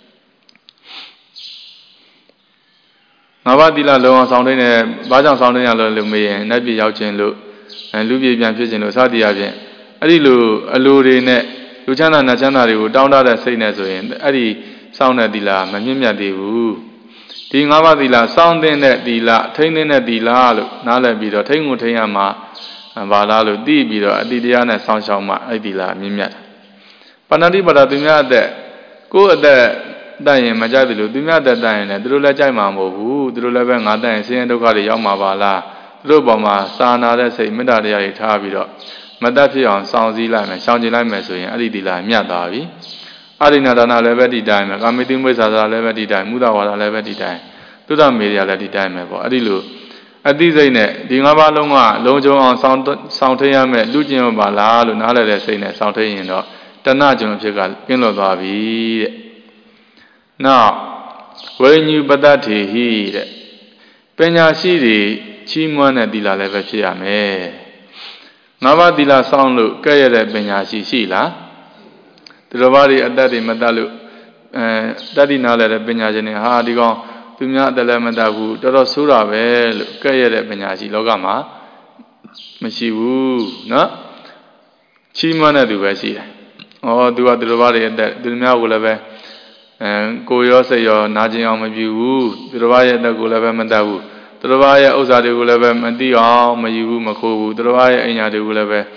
ငါးပါးသီလလုံးအောင်ဆောင်တဲ့နဲ့ဘာကြောင့်ဆောင်တဲ့ရလို့လို့မေးရင်နတ်ပြည်ရောက်ချင်လို့လူပြည်ပြန်ဖြစ်ချင်လို့စသည်အပြင်အဲ့ဒီလိုအလိုတွေနဲ့လူချမ်းသာနတ်ချမ်းသာတွေကိုတောင်းတတဲ့စိတ်နဲ့ဆိုရင်အဲ့ဒီစောင့်တဲ့သီလမမြင့်မြတ်သေးဘူးဒီငါးပါးသီလစောင့်တဲ့သီလထိန်းတဲ့သီလလို့နားလည်ပြီးတော့ထိန်းကိုထိန်းရမှာဘာလားလို့သိပြီးတော့အတိတရားနဲ့စောင့်ရှောက်မှအဲ့ဒီလားမြင့်မြတ်ပဏာတိပါဒသူများအသက်ကိုယ့်အသက်တတ်ရင်မကြိုက်တယ်လို့သူများအသက်တတ်ရင်လည်းသူတို့လည်းကြိုက်မှာမဟုတ်ဘူးသူတို့လည်းပဲငါတတ်ရင်ဆင်းရဲဒုက္ခတွေရောက်မှာပါလားသူတို့ပေါ်မှာစာနာတဲ့စိတ်မေတ္တာတရားတွေထားပြီးတော့မတတ်ဖြစ်အောင်စောင့်စည်းလိုက်မယ်ရှောင်ကျဉ်လိုက်မယ်ဆိုရင်အဲ့ဒီဒီလားမြတ်သွားပြီအရိဏဒါနလည်းပဲဒီတိုင်းပဲကာမိတုမိစ္ဆာသလည်းပဲဒီတိုင်းမုဒ္ဒဝါဒလည်းပဲဒီတိုင်းသုဒ္ဓမေရလည်းဒီတိုင်းပဲပေါ့အဲ့ဒီလိုအသိစိတ်နဲ့ဒီငါးပါးလုံးကလုံခြုံအောင်စောင့်စောင့်ထိန်ရမယ်လူကျင်ပါလားလို့နားလည်တဲ့စိတ်နဲ့စောင့်ထိန်ရင်တော့တဏှကျွန်အဖြစ်ကကင်းလွတ်သွားပြီတဲ့နောက်ဝိညုပတ္တိဟိတဲ့ပညာရှိတွေချီးမွမ်းတဲ့သီလလည်းပဲဖြစ်ရမယ်ငါးပါးသီလစောင့်လို့ကဲ့ရဲ့တဲ့ပညာရှိရှိလားသူတော်ဘာတွေအတ္တတွေမတတ်လို့အဲတတ္တိနာလည်းတဲ့ပညာရှင်တွေဟာဒီကောင်သူများအတလည်းမတတ်ဘူးတော်တော်ဆိုးတာပဲလို့ကဲ့ရဲ့တဲ့ပညာရှိလောကမှာမရှိဘူးเนาะချီးမွမ်းတဲ့သူပဲရှိတယ်။ဩသူကသူတော်ဘာတွေအသက်သူများကိုလည်းပဲအဲကိုရောစိတ်ရောနာကျင်အောင်မပြုဘူးသူတော်ဘာရဲ့အသက်ကိုလည်းပဲမတတ်ဘူးသူတော်ဘာရဲ့ဥစ္စာတွေကိုလည်းပဲမသိအောင်မယူဘူးမခိုးဘူးသူတော်ဘာရဲ့အိမ်ညာတွေကိုလည်းပဲ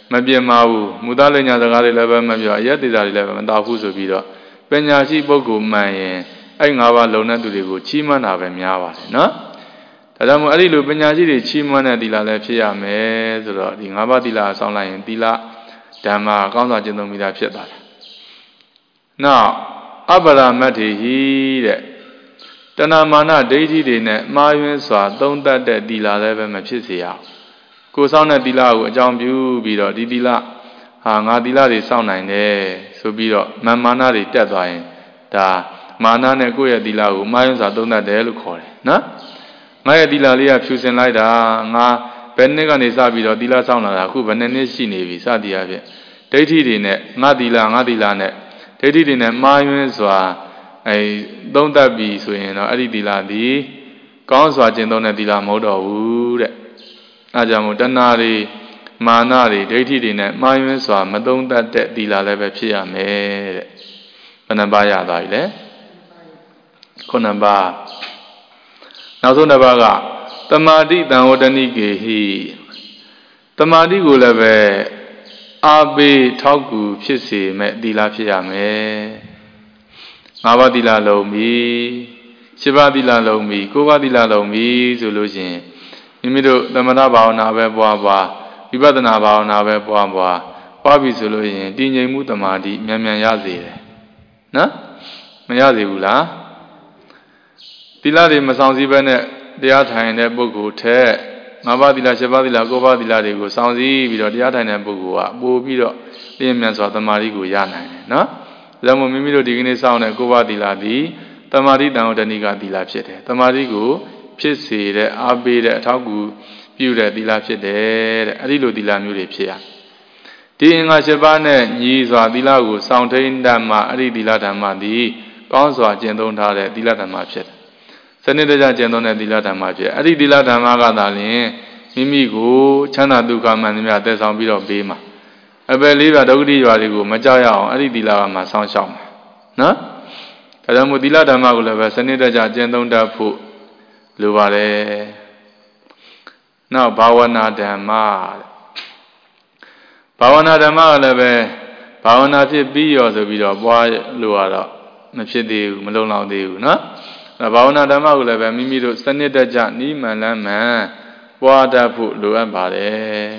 မပြတ်မဘူးမူသားလိညာစကားတွေလည်းပဲမပြောအယက်တေစာတွေလည်းပဲမတော်ဘူးဆိုပြီးတော့ပညာရှိပုဂ္ဂိုလ်မှန်ရင်အဲ့ငါးပါးလုံတဲ့သူတွေကိုချီးမွမ်းတာပဲများပါတယ်နော်ဒါကြောင့်မို့အဲ့ဒီလိုပညာရှိတွေချီးမွမ်းတဲ့သီလလည်းဖြစ်ရမယ်ဆိုတော့ဒီငါးပါးသီလဆောင်းလိုက်ရင်သီလဓမ္မကောင်းစွာကျင့်သုံးမိတာဖြစ်သွားတယ်နောက်အပရမတ္တိဟိတဲ့တဏမာနဒိဋ္ဌိတွေနဲ့မှားယွင်းစွာသုံးတတ်တဲ့သီလလည်းပဲမဖြစ်စေရအောင်ကိုယ်ဆောင်တဲ့သီလကိုအကြောင်းပြုပြီးတော့ဒီသီလဟာငါသီလတွေစောင့်နိုင်တယ်ဆိုပြီးတော့မာမာနတွေတက်သွားရင်ဒါမာနနဲ့ကိုယ့်ရဲ့သီလကိုမှားယွင်းစွာသုံးတတ်တယ်လို့ခေါ်တယ်နော်ငါရဲ့သီလလေးကဖြူစင်လိုက်တာငါဘယ်နှစ်ကနေစပြီးတော့သီလစောင့်လာတာအခုဘယ်နှစ်နှစ်ရှိနေပြီစသည်အဖြစ်ဒိဋ္ဌိတွေနဲ့ငါသီလငါသီလနဲ့ဒိဋ္ဌိတွေနဲ့မှားယွင်းစွာအဲသုံးတတ်ပြီဆိုရင်တော့အဲ့ဒီသီလသည်ကောင်းစွာကျင့်သုံးတဲ့သီလမဟုတ်တော့ဘူးတဲ့အဲကြောင့်မို့တဏှာတွေမာနတွေဒိဋ္ဌိတွေနဲ့မှားယွင်းစွာမသုံးတတ်တဲ့သီလလည်းပဲဖြစ်ရမယ်တဲ့ဘယ်နှပါးရသွားပြီလဲခုနှစ်ပါးနောက်ဆုံးတစ်ပါးကတမာတိတံဝတ္တနိကေဟိတမာတိကိုလည်းပဲအာပေထောက်ကူဖြစ်စေမဲ့သီလဖြစ်ရမယ်ငါးပါးသီလလုံးပြီရှစ်ပါးသီလလုံးပြီကိုးပါးသီလလုံးပြီဆိုလို့ရှိရင်မိမိတို့သမထဘာဝနာပဲပွားပွားဝိပဿနာဘာဝနာပဲပွားပွားပွားပြီဆိုလို့ရှိရင်တည်ငြိမ်မှုတမာတိမြန်မြန်ရစေတယ်နော်မရစေဘူးလားသီလတွေမဆောင်စည်းဘဲနဲ့တရားထိုင်တဲ့ပုဂ္ဂိုလ်ထက်ငါးပါးသီလရှစ်ပါးသီလကိုးပါးသီလတွေကိုဆောင်စည်းပြီးတော့တရားထိုင်တဲ့ပုဂ္ဂိုလ်ကပို့ပြီးတော့လျင်မြန်စွာတမာတိကိုရနိုင်တယ်နော်ဒါကြောင့်မို့မိမိတို့ဒီကနေ့စောင့်တဲ့ကိုးပါးသီလသည်တမာတိတံဝတ္တနိကသီလဖြစ်တယ်တမာတိကိုဖြစ်စေတဲ့အားပေးတဲ့အထောက်အကူပြုတဲ့သီလဖြစ်တယ်တဲ့အဲ့ဒီလိုသီလမျိုးတွေဖြစ်ရဒီအင်္ဂါရှစ်ပါးနဲ့ညီစွာသီလကိုစောင့်ထိန်တတ်မှအဲ့ဒီသီလဓမ္မသည်ကောင်းစွာကျင့်သုံးထားတဲ့သီလဓမ္မဖြစ်တယ်စနစ်တကျကျင့်သုံးတဲ့သီလဓမ္မဖြစ်အဲ့ဒီသီလဓမ္မကသာလျှင်မိမိကိုချမ်းသာဒုက္ခမှန်သမျှတည်ဆောင်ပြီးတော့ပေးမှာအပယ်လေးပါဒုက္ခတိရွာတွေကိုမကြောက်ရအောင်အဲ့ဒီသီလကမှဆောင်းရှောက်မှာနော်ဒါကြောင့်မို့သီလဓမ္မကိုလည်းပဲစနစ်တကျကျင့်သုံးတတ်ဖို့လိုပါတယ်နောက်ဘာဝနာဓမ္မဘာဝနာဓမ္မကလည်းပဲဘာဝနာဖြစ်ပြီးရောဆိုပြီးတော့ပွားလို့ရတော့မဖြစ်သေးဘူးမလုံလောက်သေးဘူးနော်ဘာဝနာဓမ္မကိုလည်းပဲမိမိတို့စနစ်တကျနိမန်လမ်းမှန်ပွားတတ်ဖို့လိုအပ်ပါတယ်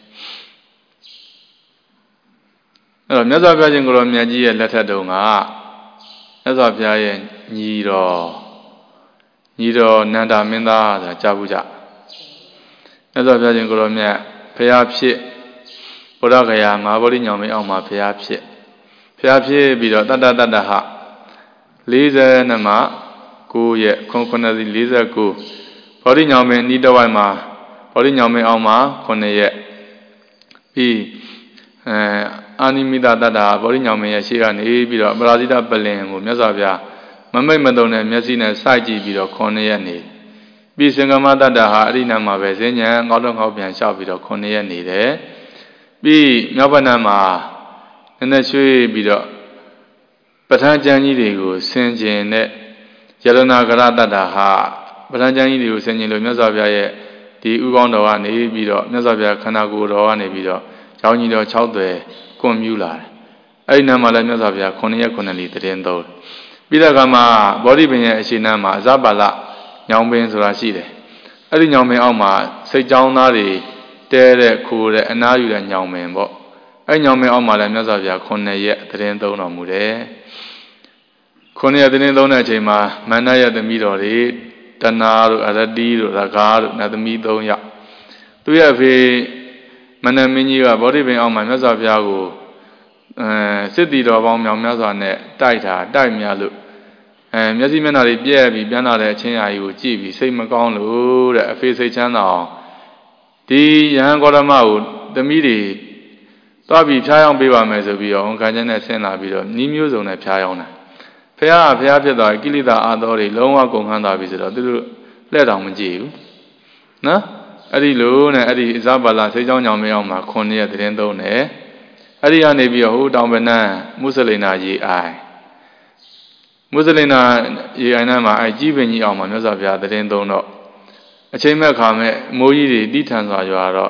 အဲ့တော့မြတ်စွာဘုရားရှင်ကိုရောမြတ်ကြီးရဲ့လက်ထက်တုန်းကမြတ်စွာဘုရားရဲ့ညီတော်ညီတော်နန္ဒာမင်းသားဆိုတာကြားဘူးကြမြတ်စွာဘုရားရှင်ကိုရောမြတ်ဘုရားဖြစ်ဘုရားဂယာငါးပါးညောင်မင်းအောင်မှာဘုရားဖြစ်ဘုရားဖြစ်ပြီးတော့တတ္တတတ္တဟလေးဆယ်နှစ်မှာကိုးရက်ခုနှစ်စီလေးဆယ်ကိုဘောဓိညောင်မင်းဤတဝိုက်မှာဘောဓိညောင်မင်းအောင်မှာခုနှစ်ရက်ပြီးအဲအာနိမိတတတ္တဘောဓိညောင်မင်းရဲ့ရှေ့ကနေပြီးတော့ပရာဇိတပလင်ကိုမြတ်စွာဘုရားမမိတ်မတုံတဲ့မျက်စိနဲ့စိုက်ကြည့်ပြီးတော့ခုနှစ်ရက်နေပြီးစင်္ကမတတ္တဟာအရိနာမှာပဲဈဉ္ဉံငေါတော့ငေါပြန်လျှောက်ပြီးတော့ခုနှစ်ရက်နေတယ်ပြီးမြောက်ဘက်နှမ်းမှာနည်းနည်းရွှေ့ပြီးတော့ပဋ္ဌာန်းကျမ်းကြီးတွေကိုဆင်ကျင်တဲ့ယရဏဂရတတ္တဟာပဋ္ဌာန်းကျမ်းကြီးတွေကိုဆင်ကျင်လို့မြတ်စွာဘုရားရဲ့ဒီဥကောင်းတော်ကနေပြီးတော့မြတ်စွာဘုရားခန္ဓာကိုယ်တော်ကနေပြီးတော့ကျောင်းကြီးတော်၆သွယ်ကွန်မြူလာတယ်အဲ့ဒီနာမှာလည်းမြတ်စွာဘုရားခုနှစ်ရက်ခုနှစ်လီတည်င်းသုံးပြီးတဲ့အခါမှာဘောဓိပင်ရဲ့အရှိနာမှာအဇပါလညောင်ပင်ဆိုတာရှိတယ်အဲ့ဒီညောင်ပင်အောက်မှာစိတ်ကြောင်းသားတွေတဲတဲ့ခိုးတဲ့အနားယူတဲ့ညောင်ပင်ပေါ့အဲ့ညောင်ပင်အောက်မှာလည်းမြတ်စွာဘုရားခုနှစ်ရက်တည်င်းသုံးတော်မူတယ်ခုနှစ်ရက်တည်င်းသုံးတဲ့အချိန်မှာမန္တရဲ့သမီးတော်တွေတဏှာတို့အရတိတို့ရကားတို့နတ်သမီးသုံးယောက်သူရဲ့အဖေမနမင်းကြီးကဘောဓိပင်အောက်မှာမြတ်စွာဘုရားကိုအဲစစ်တီတော်ပေါင်းမြောင်များစွာနဲ့တိုက်တာတိုက်များလို့အဲမျက်စိမျက်နှာတွေပြဲပြီးပြန်လာတဲ့အချင်းရာကြီးကိုကြည့်ပြီးစိတ်မကောင်းလို့တဲ့အဖေစိတ်ချမ်းသာအောင်ဒီယဟန်ဂေါတမကိုသမီးတွေသွားပြီးဖျားယောင်းပေးပါမယ်ဆိုပြီးတော့ဝန်ခံချက်နဲ့ဆင်းလာပြီးတော့နီးမျိုးစုံနဲ့ဖျားယောင်းတာဖះဖះဖြစ်သွားကိလေသာအာသောတွေလုံးဝကုန်ခန်းသွားပြီဆိုတော့သူတို့လှဲ့တောင်မကြည့်ဘူးနော်အဲ့ဒီလိုနဲ့အဲ့ဒီအဇဘာလစိတ်ကြောင်းညောင်မအောင်မှာခုနှစ်ရက်တည်င်းသုံးတယ်အဲ့ဒီကနေပြီးတော့ဟိုတောင်ပနန်းမုစလိနာရေအိုင်မုစလိနာရေအိုင်နာမှာအဲ့ကြီးပင်ကြီးအောင်မှာမြတ်စွာဘုရားတည်င်းသုံးတော့အချိန်မဲ့ခါမဲ့မိုးကြီးတွေတိထန်စွာရွာတော့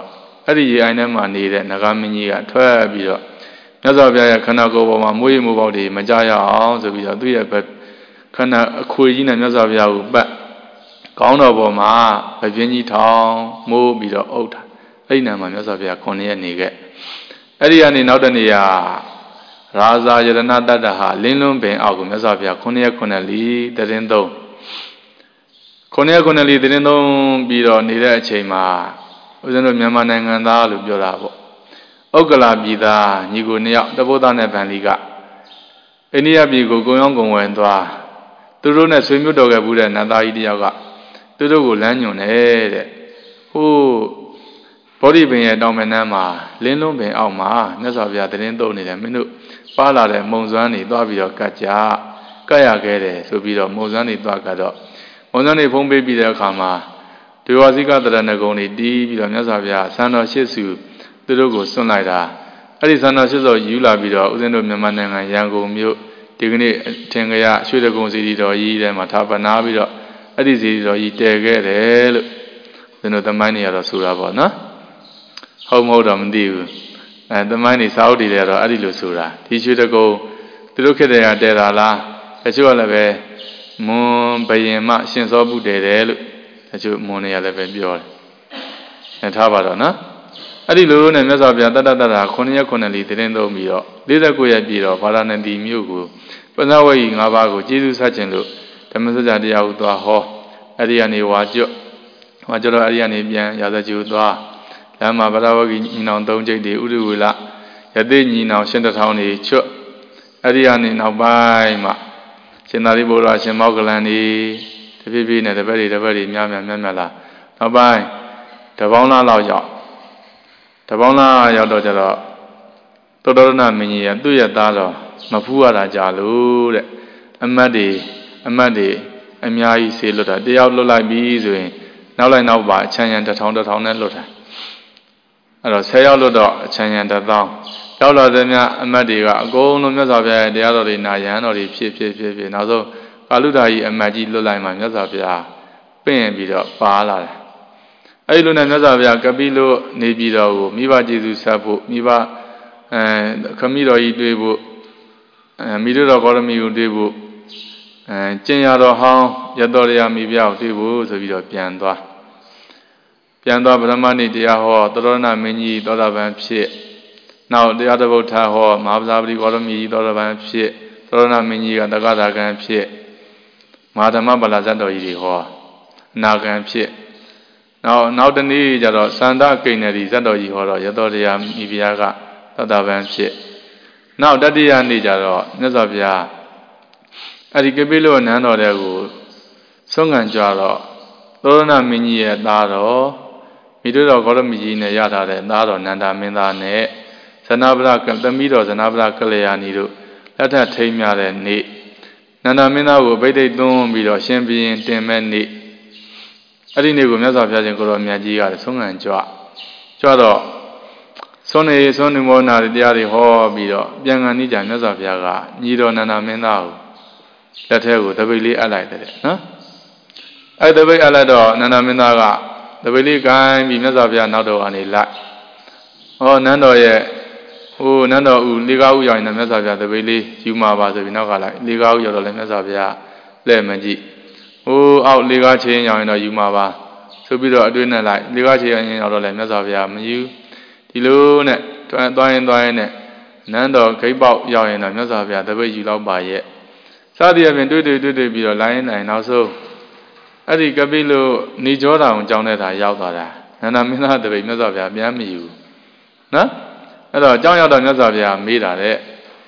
အဲ့ဒီရေအိုင်ထဲမှာနေတဲ့နဂါမင်းကြီးကထွက်ပြီးတော့မြတ်စွာဘုရားရဲ့ခန္ဓာကိုယ်ပေါ်မှာမွေးမှုပေါက်တွေမကြရအောင်ဆိုပြီးတော့သူ့ရဲ့ခန္ဓာအခွေကြီးနဲ့မြတ်စွာဘုရားကိုပတ်ကောင်းတော်ပေါ်မှာဗပြင်းကြီးထောင်မိုးပြီးတော့အုပ်တာအဲ့ဒီနာမှာမြတ်စွာဘုရားခုနှစ်ရက်နေခဲ့အဲ့ဒီကနေနောက်တနေ့ကရာဇာယရဏတတ္တဟာလင်းလွန်းပင်အောက်ကိုမြတ်စွာဘုရားခုနှစ်ရက်ခုနှစ်လီတရင်သုံးခုနှစ်ရက်ခုနှစ်လီတရင်သုံးပြီးတော့နေတဲ့အချိန်မှာဦးဇင်းတို့မြန်မာနိုင်ငံသားလို့ပြောတာပေါ့ဥက္ကလာပြည်သားညီကိုနှစ်ယောက်တပုဒ္ဒနဲ့ဗန္ဒီကအိန္ဒိယပြည်ကိုကုံရောင်းကုံဝယ်သွားသူတို့နဲ့ဆွေမျိုးတော်ခဲ့ဘူးတဲ့နတ်သားကြီးတယောက်ကသူတို့ကိုလမ်းညွှန်တယ်တဲ့ဟိုးဘောဓိပင်ရဲ့တောင်မနန်းမှာလင်းလုံးပင်အောက်မှာမြတ်စွာဘုရားတရင်သုံးနေတယ်မင်းတို့ပါလာတဲ့မုံစွမ်းတွေသွားပြီးတော့ကတ်ကြကတ်ရခဲ့တယ်ဆိုပြီးတော့မုံစွမ်းတွေသွားကတော့မုံစွမ်းတွေဖုံးပေးပြီးတဲ့အခါမှာဒေဝစီကတရဏဂုံတွေတီးပြီးတော့မြတ်စွာဘုရားဆန္တော်ရှစ်စုသူတို့ကိုစွန့်လိုက်တာအဲ့ဒီဆန္တော်ရှစ်စုယူလာပြီးတော့ဦးဇင်းတို့မြန်မာနိုင်ငံရန်ကုန်မြို့ဒီကနေ့ထင်ကြရရွှေတကုံစီတီတော်ကြီးထဲမှာထာပနာပြီးတော့အဲ့ဒီစီတီတော်ကြီးတည်ခဲ့တယ်လို့ဦးဇင်းတို့သမိုင်းတွေကတော့ဆိုတာပေါ့နော်ဟုတ်မဟုတ်တော့မသိဘူးအဲသမိုင်းတွေစာအုပ်တွေလည်းတော့အဲ့ဒီလိုဆိုတာဒီရွှေတကုံသူတို့ခေတ္တကတည်တာလားတချို့ကလည်းပဲမွန်ဘယင်မရှင်စောပုတည်တယ်လို့တချို့မွန်တွေကလည်းပဲပြောတယ်အဲထားပါတော့နော်အဲ့ဒီလိုနဲ့မြတ်စွာဘုရားတတ္တတရာခုနှစ်ရက်ခုနှစ်လီတရင်သုံးပြီးတော့လေး၁၉ရက်ပြည်တော့ဗာရာဏသီမြို့ကိုပဏဝေယီ၅ပါးကိုကျေးဇူးဆက်ခြင်းလို့ဓမ္မစကြာတရားဟုသွားဟောအဲ့ဒီကနေဝါကျွတ်ဝါကျွတ်တော့အဲ့ဒီကနေပြန်ရာဇကျူသွားလမ်းမှာဗရာဝဂီညီနောင်သုံးကျိတ်တွေဥဒုဝေလယသိညီနောင်ရှင်းတထောင်တွေချွတ်အဲ့ဒီကနေနောက်ပိုင်းမှာရှင်သာရိပုတ္တရာရှင်မောက္ကလန်ဒီတဖြည်းဖြည်းနဲ့တပည့်တွေတပည့်တွေများများများများလာနောက်ပိုင်းတပေါင်းလားလောက်ရောက်တပေါင်းလားရောက်တော့ကျတော့သောတရဏမင်းကြီးကသူ့ရဲ့သားတော်မဖူးရတာကြလို့တဲ့အမတ်တွေအမတ်တွေအများကြီးဆေးလွတ်တာတယောက်လွတ်လိုက်ပြီဆိုရင်နောက်လိုက်နောက်ပါအချမ်းရံတစ်ထောင်တစ်ထောင်နဲ့လွတ်တာအဲ့တော့ဆယ်ယောက်လွတ်တော့အချမ်းရံတစ်သောင်းရောက်လာတဲ့မြတ်အမတ်တွေကအကုန်လုံးမြတ်စွာဘုရားရဲ့တရားတော်တွေနာယဟန်တော်တွေဖြစ်ဖြစ်ဖြစ်ဖြစ်နောက်ဆုံးကာလုဒ္ဓကြီးအမတ်ကြီးလွတ်လိုက်မှမြတ်စွာဘုရားပင့်ပြီးတော့ပါလာတယ်အဲ့လိုနဲ့မြတ်စွာဘုရားကပိလို့နေပြီးတော့ကိုမိဘကျေးဇူးဆက်ဖို့မိဘအဲခမည်းတော်ကြီးတွေ့ဖို့အဲမိတို့တော်ဂေါရမီကိုတွေ့ဖို့အဲကျင့်ရတော်ဟောင်းရတော်ရမိပြောက်တွေ့ဖို့ဆိုပြီးတော့ပြန်သွားပြန်သွားဗြဟ္မဏိတရားဟောသရောဏမင်းကြီးသောတာပန်ဖြစ်နောက်တရားတော်ဘုရားဟောမဟာပဇာပတိဂေါရမီသောတာပန်ဖြစ်သရောဏမင်းကြီးကတက္ကသကံဖြစ်မဟာဓမ္မပလာဇတ်တော်ကြီးတွေဟောအနာဂံဖြစ်နောက်နောက်တနေ့ကျတော့သန္တာကိဏရီဇတ်တော်ကြီးဟောတော့ရသောတရားမိဖုရားကသောတာပန်ဖြစ်နောက်တတိယနေ့ကျတော့မြတ်စွာဘုရားအဲ့ဒီကပိလောနန်းတော်တဲ့ကိုဆုံးခံကြတော့သောရဏမင်းကြီးရဲ့သားတော်မိတို့တော်ဂေါရမီကြီးနဲ့ရထားတဲ့သားတော်နန္ဒာမင်းသားနဲ့ဇနဗရကသမီးတော်ဇနဗရကလျာဏီတို့လက်ထပ်ထိမ်းမြတဲ့နေ့နန္ဒာမင်းသားကိုဗိဒ္ဓိတ်သွန်းပြီးတော့ရှင်ဘုရင်တင်မဲ့နေ့အဲ့ဒီနေ့ကိုမြတ်စွာဘုရားရှင်ကိုတော်မြတ်ကြီးကဆုံးခံကြွကြွတော့ဆုံးနေဆုံးနေမောနာတရားတွေဟောပြီးတော့ပြန်ကန်နေကြမြတ်စွာဘုရားကညီတော်နန္ဒာမင်းသားကိုလက်ထဲကိုတပိတ်လေးအပ်လိုက်တယ်နော်အဲ့တပိတ်အပ်လိုက်တော့နန္ဒာမင်းသားကတပိတ်လေးကိုင်းပြီးမြတ်စွာဘုရားနောက်တော်ကနေလိုက်ဟောနန်းတော်ရဲ့ဟိုနန်းတော်ဦးလေးကားဦးရောက်ရင်မြတ်စွာဘုရားတပိတ်လေးယူမှာပါဆိုပြီးနောက်ကလိုက်လေးကားဦးရောက်တော့လည်းမြတ်စွာဘုရားလက်မကြည့်ဟိုအောက်လေးကားချင်းရောက်ရင်တော့ယူမှာပါဆိုပြီးတော့အတွင်းနဲ့လိုက်လေးကားချင်းရောက်ရင်တော့လည်းမြတ်စွာဘုရားမယူဒီလိုနဲ့သွားရင်သွားရင်နဲ့နန်းတော်ဂိတ်ပေါက်ရောက်ရင်တော့မြတ်စွာဘုရားတပိတ်ယူတော့ပါရဲ့စသည်အပြင်တွေ့တွေ့တွေ့တွေ့ပြီးတော့လိုင်းနိုင်နောက်ဆုံးအဲ့ဒီကပိလို့နေကြောတာကိုကြောင်းတဲ့တာရောက်သွားတာနန္ဒမင်းသားတပိတ်မြတ်စွာဘုရားပြန်မယူနော်အဲ့တော့ကြောင်းရောက်တော့မြတ်စွာဘုရားမေးတာတဲ့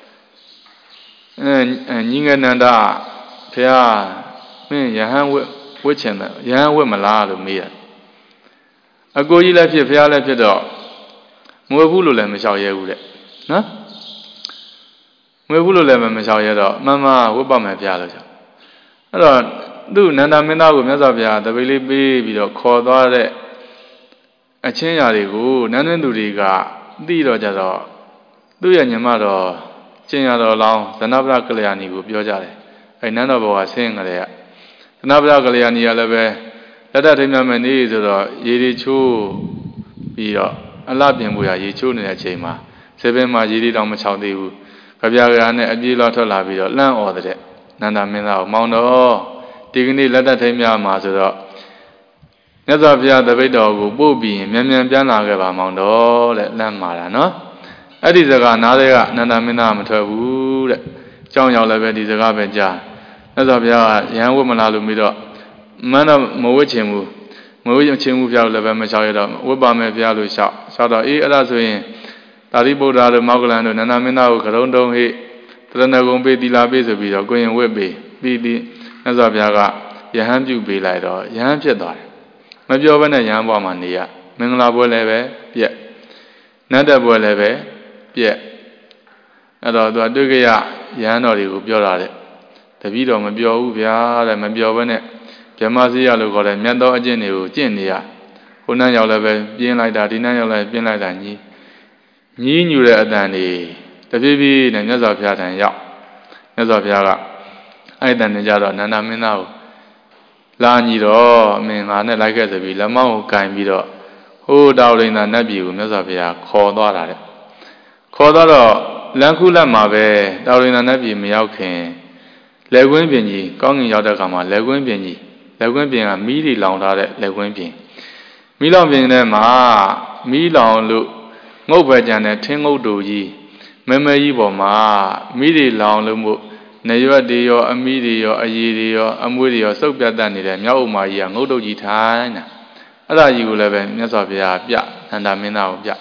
အဲညီငယ်နန္ဒဘုရားမင်းယဟန်ဝတ်ဝတ်ချင်တယ်ယဟန်ဝတ်မလားလို့မေးတယ်အကိုကြီးလည်းဖြစ်ဘုရားလည်းဖြစ်တော့မွေဘူးလို့လည်းမလျှောက်ရဲဘူးတဲ့နော်မွေဘူးလို့လည်းမလျှောက်ရဲတော့မမဝတ်ပါမယ်ဘုရားလို့ဆိုအဲ့တော့သူ့နန္ဒမင်းသားကိုမြတ်စွာဘုရားတပိတ်လေးပေးပြီးတော့ခေါ်သွားတဲ့အချင်းရာတွေကိုနန်းတွင်သူတွေကသိတော့ကြတော့သူ့ရဲ့ညီမတော်ကျင်ရတော်လောင်းဇနဗရကလျာဏီကိုပြောကြတယ်အဲနန်းတော်ဘောကဆင်းကြတယ်ဇနဗရကလျာဏီကလည်းပဲလက်ထထိမ်းမြတ်မယ်နေဆိုတော့ရေတွေချိုးပြီးတော့အလှပြင်ဖို့ရရေချိုးနေတဲ့အချိန်မှာဆေးပင်မှာရေလေးတောင်မချောက်သေးဘူးကြပြကနဲ့အပြေးလောက်ထွက်လာပြီးတော့လှမ်းអော်တဲ့နန္ဒမင်းသားကိုမောင်တော်ဒီကနေ့လက်သက်ထိမ်းများမှာဆိုတော့မြတ်စွာဘုရားတပိတ်တော်ကိုပို့ပြီးရင်မြန်မြန်ပြန်လာခဲ့ပါမောင်တော်တဲ့လှမ်းမာတာနော်အဲ့ဒီစကားနားတဲ့ကနန္ဒမင်းသားမထွက်ဘူးတဲ့ကြောင်းရောက်လည်းပဲဒီစကားပဲကြားမြတ်စွာဘုရားကရဟန်းဝတ်မလာလို့ပြီးတော့မန်းတော့မဝတ်ချင်ဘူးမဝတ်ချင်ဘူးပြောလည်းပဲမလျှောက်ရတော့ဝတ်ပါမယ်ဘုရားလို့လျှောက်လျှောက်တော့အေးအဲ့ဒါဆိုရင်သာရိပုတ္တရာတို့မောက္ကလန်တို့နန္ဒမင်းသားကိုကရုံတုံးဟိတရဏဂုံပေးသီလာပေးဆိုပြီးတော့ကိုရင်ဝတ်ပေးပြီးပြီးမြတ်စွာဘုရားကယဟန်ပြုပေးလိုက်တော့ယဟန်ဖြစ်သွားတယ်မပြောဘဲနဲ့ယဟန်ဘွားမှာနေရမင်္ဂလာပွဲလည်းပဲပြက်နတ်တက်ပွဲလည်းပဲပြက်အဲ့တော့သူကတွေ့ကြရယဟန်တော်တွေကိုပြောတာတဲ့တပည့်တော်မပြောဘူးဗျာတဲ့မပြောဘဲနဲ့ဗြဟ္မစရိယလို့ခေါ်တဲ့မြတ်သောအကျင့်တွေကိုကျင့်နေရဟိုနှမ်းရောက်လည်းပဲပြင်းလိုက်တာဒီနှမ်းရောက်လည်းပြင်းလိုက်တာညီညီးညူတဲ့အတန်တွေတဖြည်းဖြည်းနဲ့မြတ်စွာဘုရားထံရောက်မြတ်စွာဘုရားကအဲ့တန်နဲ့ကြတော့နန္ဒမင်းသားကိုလာညီတော့အမင်းငါနဲ့လိုက်ခဲ့ဆိုပြီးလက်မောင်းကိုကင်ပြီးတော့ဟိုးတောက်လိန်သာနတ်ပြည်ကိုမြတ်စွာဘုရားခေါ်သွားတာတဲ့ခေါ်သွားတော့လမ်းခုလက်မှာပဲတောက်လိန်သာနတ်ပြည်မရောက်ခင်လက်ကွင်းပြင်ကြီးကောင်းကင်ရောက်တဲ့အခါမှာလက်ကွင်းပြင်ကြီးလက်ကွင်းပြင်ကမီးတွေလောင်ထားတဲ့လက်ကွင်းပြင်မီးလောင်ပြင်ထဲမှာမီးလောင်လို့ငုတ်ပဲကြံတဲ့ထင်းငုတ်တူကြီးမဲမဲကြီးပေါ်မှာမိတွေလောင်လို့မို့နေရွက်တွေရောအမိတွေရောအရည်တွေရောအမွှေးတွေရောစုပ်ပြတ်တတ်နေတဲ့မြောက်ဥမာကြီးကငုတ်တုတ်ကြီးထိုင်းတာအဲ့ဒါကြီးကိုလည်းပဲမြတ်စွာဘုရားပြနန္ဒမင်းသားကိုပြ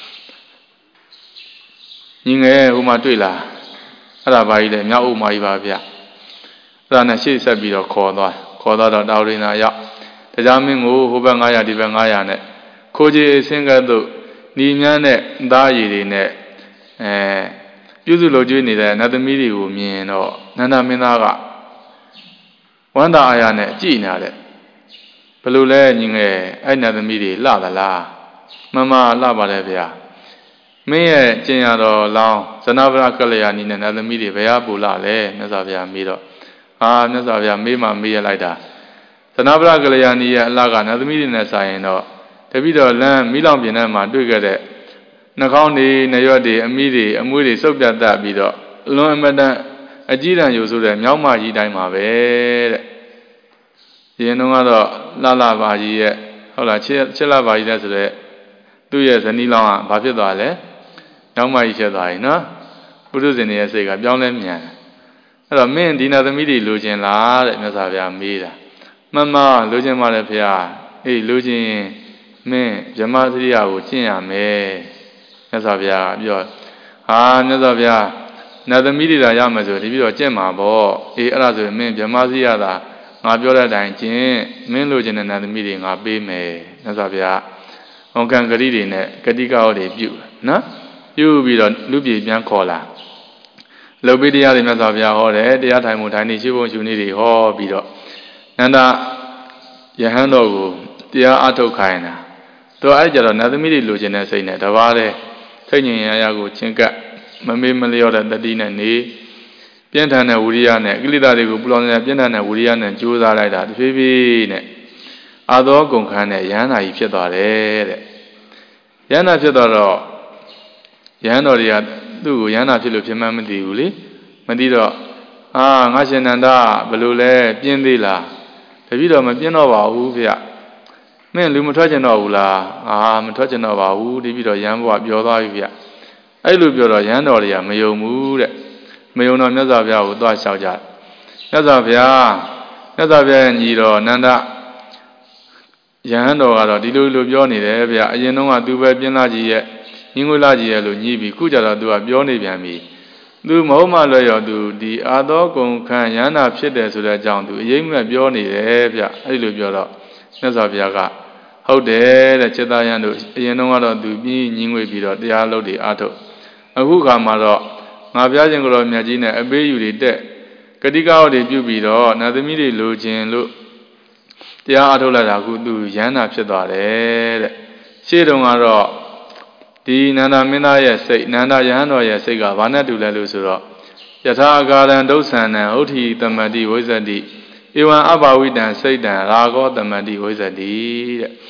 ညီငယ်ဟိုမှာတွေ့လားအဲ့ဒါဘာကြီးလဲမြောက်ဥမာကြီးပါဗျအဲ့ဒါနဲ့ရှေ့ဆက်ပြီးတော့ခေါ်သွားခေါ်သွားတော့တောင်ရင်းသာရောက်တရားမင်းကိုဟိုဘက်900ဒီဘက်900နဲ့ခိုးကြီးအစင်းကဲ့သို့ညီမြန်းတဲ့သားရည်တွေနဲ့အဲပြုစုလုပ်ကျွေးနေတဲ့နတ်သမီးတွေကိုမြင်တော့နန္ဒမင်းသားကဝန္တာအာရနဲ့ကြည်နေတယ်ဘယ်လိုလဲညီငယ်အဲ့နတ်သမီးတွေလှသလားမမလှပါတယ်ဗျာမင်းရဲ့ကျင်ရတော်လောင်းဇနဗရကလျာဏီနဲ့နတ်သမီးတွေဘယ်ဟာပူလာလဲမြတ်စွာဘုရားမေးတော့ဟာမြတ်စွာဘုရားမေးမှမေးရလိုက်တာဇနဗရကလျာဏီရဲ့အလှကနတ်သမီးတွေနဲ့ဆိုင်ရင်တော့တပိတော့လမ်းမီးလောင်ပြင်ထဲမှာတွေ့ခဲ့တဲ့နှာခေါင်းတွေနှရွက်တွေအမိတွေအမွှေးတွေစုပ်ပြတ်တတ်ပြီးတော့အလွန်အမတန်အကြီးတန်းယူဆိုတဲ့မြောက်မကြီးတိုင်းမှာပဲတဲ့ဒီရင်တော့ကတော့လှလှပါကြီးရဲ့ဟုတ်လားချစ်ချစ်လှပါကြီးတဲ့ဆိုတော့သူ့ရဲ့ဇနီးလောင်းကဘာဖြစ်သွားလဲမြောက်မကြီးဖြစ်သွားပြီနော်ပုထုဇဉ်ရဲ့စိတ်ကပြောင်းလဲမြန်အဲ့တော့မင်းဒီနာသမီးတွေလိုချင်လားတဲ့မြတ်စွာဘုရားမေးတာမမလိုချင်ပါလေဖေဟာအေးလိုချင်မင်းဗြဟ္မစရိယကိုကျင့်ရမယ်မြတ်စွာဘုရားပြောဟာမြတ်စွာဘုရားနတ်သမီးတွေသာရမယ်ဆိုဒီပြီးတော့ကျင့်မှာပေါ့အေးအဲ့ဒါဆိုရင်မင်းဗြဟ္မစရိယသာငါပြောတဲ့အတိုင်းကျင့်မင်းလိုချင်တဲ့နတ်သမီးတွေငါပေးမယ်မြတ်စွာဘုရားဟောကံဂတိတွေနဲ့ဂတိကောတွေပြုနော်ပြုပြီးတော့လူပြည်ပြန်ခေါ်လာလုတ်ပိတရားတွေမြတ်စွာဘုရားဟောတယ်တရားထိုင်မှုထိုင်နေရှိဖို့ယူနေတွေဟောပြီးတော့နန္ဒယဟန်တော်ကိုတရားအထုတ်ခိုင်းတာတော့အဲ့ကြတော့နတ်သမီးတွေလိုချင်တဲ့စိတ်နဲ့တပါးတဲ့စိတ်ငြိမ်ရရကိုချင်းကပ်မမေးမလျော့တဲ့တတိနဲ့နေပြင်းထန်တဲ့ဝိရိယနဲ့ကိလေသာတွေကိုပူလောင်နေတဲ့ပြင်းထန်တဲ့ဝိရိယနဲ့ကြိုးစားလိုက်တာတဖြည်းဖြည်းနဲ့အာသောကုန်ခန်းနဲ့ယဟန်နာကြီးဖြစ်သွားတယ်တဲ့ယဟန်နာဖြစ်သွားတော့ယဟန်တော်တွေကသူ့ကိုယဟန်နာဖြစ်လို့ဖြစ်မှန်းမသိဘူးလေမသိတော့အာငါရှင်နန္ဒဘယ်လိုလဲပြင်းသေးလားတပည့်တော်မပြင်းတော့ပါဘူးဗျမင်းလူမထွက်ကျင်တော့ဘူးလားအာမထွက်ကျင်တော့ပါဘူးတပည့်တော်ရဟန်းဘုရားပြောသွားပြီဗျအဲ့လိုပြောတော့ရဟန်းတော်တွေကမယုံဘူးတဲ့မယုံတော့မြတ်စွာဘုရားကိုသွားလျှောက်ကြမြတ်စွာဘုရားမြတ်စွာဘုရားညီတော်နန္ဒယဟန်တော်ကတော့ဒီလိုလိုပြောနေတယ်ဗျအရင်တုန်းကသူပဲပြင်းလာကြီးရဲ့ညင်ငွေလာကြီးရဲ့လို့ညီးပြီးခုကြတော့သူကပြောနေပြန်ပြီသူမဟုတ်မှလွယ်ရောသူဒီအာသောကုန်ခန့်ယန္တာဖြစ်တယ်ဆိုတဲ့အကြောင်းသူအရင်ကပြောနေတယ်ဗျအဲ့လိုပြောတော့မြတ်စွာဘုရားကဟုတ်တယ်တဲ့จิตသားယံတို့အရင်တုန်းကတော့သူပြီးညင်ငွေပြီးတော့တရားလုပ်တွေအားထုတ်အခုခါမှာတော့ငါဘုရားရှင်ကိုယ်တော်မြတ်ကြီးနဲ့အပေးယူတွေတက်ကတိကောတွေပြုပြီးတော့နတ်သမီးတွေလိုချင်လို့တရားအားထုတ်လိုက်တာခုသူယန္တာဖြစ်သွားတယ်တဲ့ရှေ့တုန်းကတော့ဒီနန္ဒမင်းသားရဲ့စိတ်နန္ဒယဟန်တော်ရဲ့စိတ်ကဘာနဲ့တူလဲလို့ဆိုတော့ယထာအာကာရံဒုဆန္နံဥဋ္ဌိတမတိဝိဇ္ဇတိဧဝံအဘဝိတံစိတ်တံရာဂောတမတိဝိဇ္ဇတိတဲ့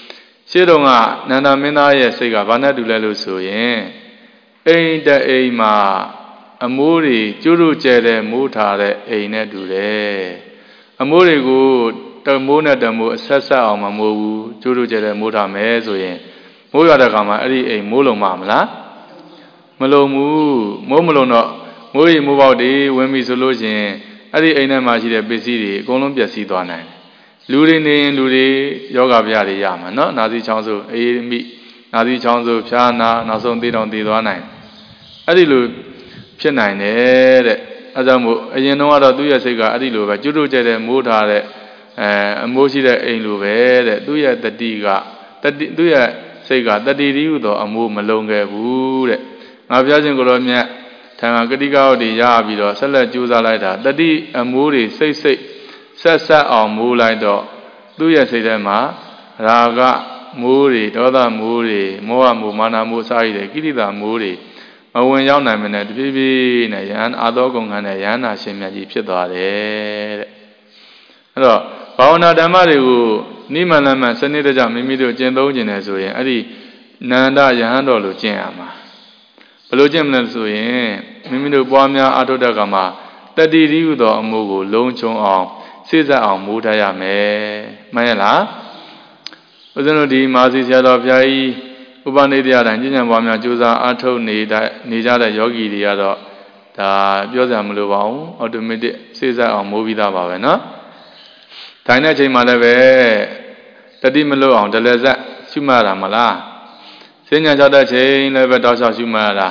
ရှင်းတော့ကနန္ဒမင်းသားရဲ့စိတ်ကဘာနဲ့တူလဲလို့ဆိုရင်အိမ်တအိမ်မှာအမိုးတွေကျိုးတို့ကျဲတဲ့မိုးထားတဲ့အိမ်နဲ့တူတယ်အမိုးတွေကိုတမိုးနဲ့တမိုးအဆက်ဆက်အောင်မမိုးဘူးကျိုးတို့ကျဲတဲ့မိုးထားမယ်ဆိုရင်မိုးရတဲ့အခါမှာအဲ့ဒီအိမ်မိုးလုံးမမလားမလုံးဘူးမိုးမလုံးတော့မိုးရီမိုးပေါက်တွေဝင်ပြီဆိုလို့ရှိရင်အဲ့ဒီအိမ်ထဲမှာရှိတဲ့ပစ္စည်းတွေအကုန်လုံးပျက်စီးသွားနိုင်တယ်လူတွေနေရင်လူတွေယောဂဗျာတွေရမှာနော်နာသီချောင်းဆိုအေးမိနာသီချောင်းဆိုဖြားနာနောက်ဆုံးသေးတောင်သေးသွားနိုင်အဲ့ဒီလိုဖြစ်နိုင်တယ်တဲ့အဲကြောင့်မို့အရင်တော့ကတော့သူ့ရဲ့စိတ်ကအဲ့ဒီလိုပဲကျွတ်တို့ကျတဲ့မိုးထားတဲ့အဲအမိုးရှိတဲ့အိမ်လိုပဲတဲ့သူ့ရဲ့တတိကတတိသူ့ရဲ့စိတ်ကတတိတိဟုသောအမိုးမလုံးခဲ့ဘူးတဲ့ငါဘုရားရှင်ကိုယ်တော်မြတ်ထံကကတိကဟောဒီရပြီးတော့ဆက်လက်ကြိုးစားလိုက်တာတတိအမိုးတွေစိတ်စိတ်ဆက်ဆက်အောင်မိုးလိုက်တော့သူ့ရဲ့စိတ်ထဲမှာရာဂမိုးတွေဒေါသမိုးတွေမောဟမိုးမာနမိုးစရည်တဲ့ကိရိတာမိုးတွေမဝင်ရောက်နိုင်မနဲ့တဖြည်းဖြည်းနဲ့ယဟန်အာသောကုန်ခံတဲ့ယဟန်နာရှင်မြတ်ကြီးဖြစ်သွားတယ်တဲ့အဲ့တော့ဘာဝနာဓမ္မတွေကိုနိမလမှန်စနစ်တကျမိမိတို့ကျင့်သုံးခြင်းနဲ့ဆိုရင်အဲ့ဒီနန္ဒယဟန်တော်လိုကျင့်ရမှာဘယ်လိုကျင့်မလဲဆိုရင်မိမိတို့ပွားများအားထုတ်တဲ့အခါမှာတတိတိဟုသောအမှုကိုလုံးချုံအောင်စိစက်အောင်မိုးထားရမယ်မှန်ရဲ့လားဦးဇင်းတို့ဒီမာစီဆရာတော်ဘုရားကြီးဥပနိဒေယတိုင်းကျင့်ကြံပွားများကြိုးစားအားထုတ်နေတဲ့နေကြတဲ့ယောဂီတွေကတော့ဒါပြောစရာမလိုပါဘူးအော်တိုမက်တစ်စိစက်အောင်မိုးပြီးသားပါပဲနော်ထိုင်တဲ့အချိန်မှာလည်းပဲတတိမလို့အောင်ဒလဇက်ရှုမှတ်ရမှာလားစဉ္ညာကြောက်တဲ့ချိန်လည်းပဲတောက်လျှောက်ရှုမှတ်ရတာ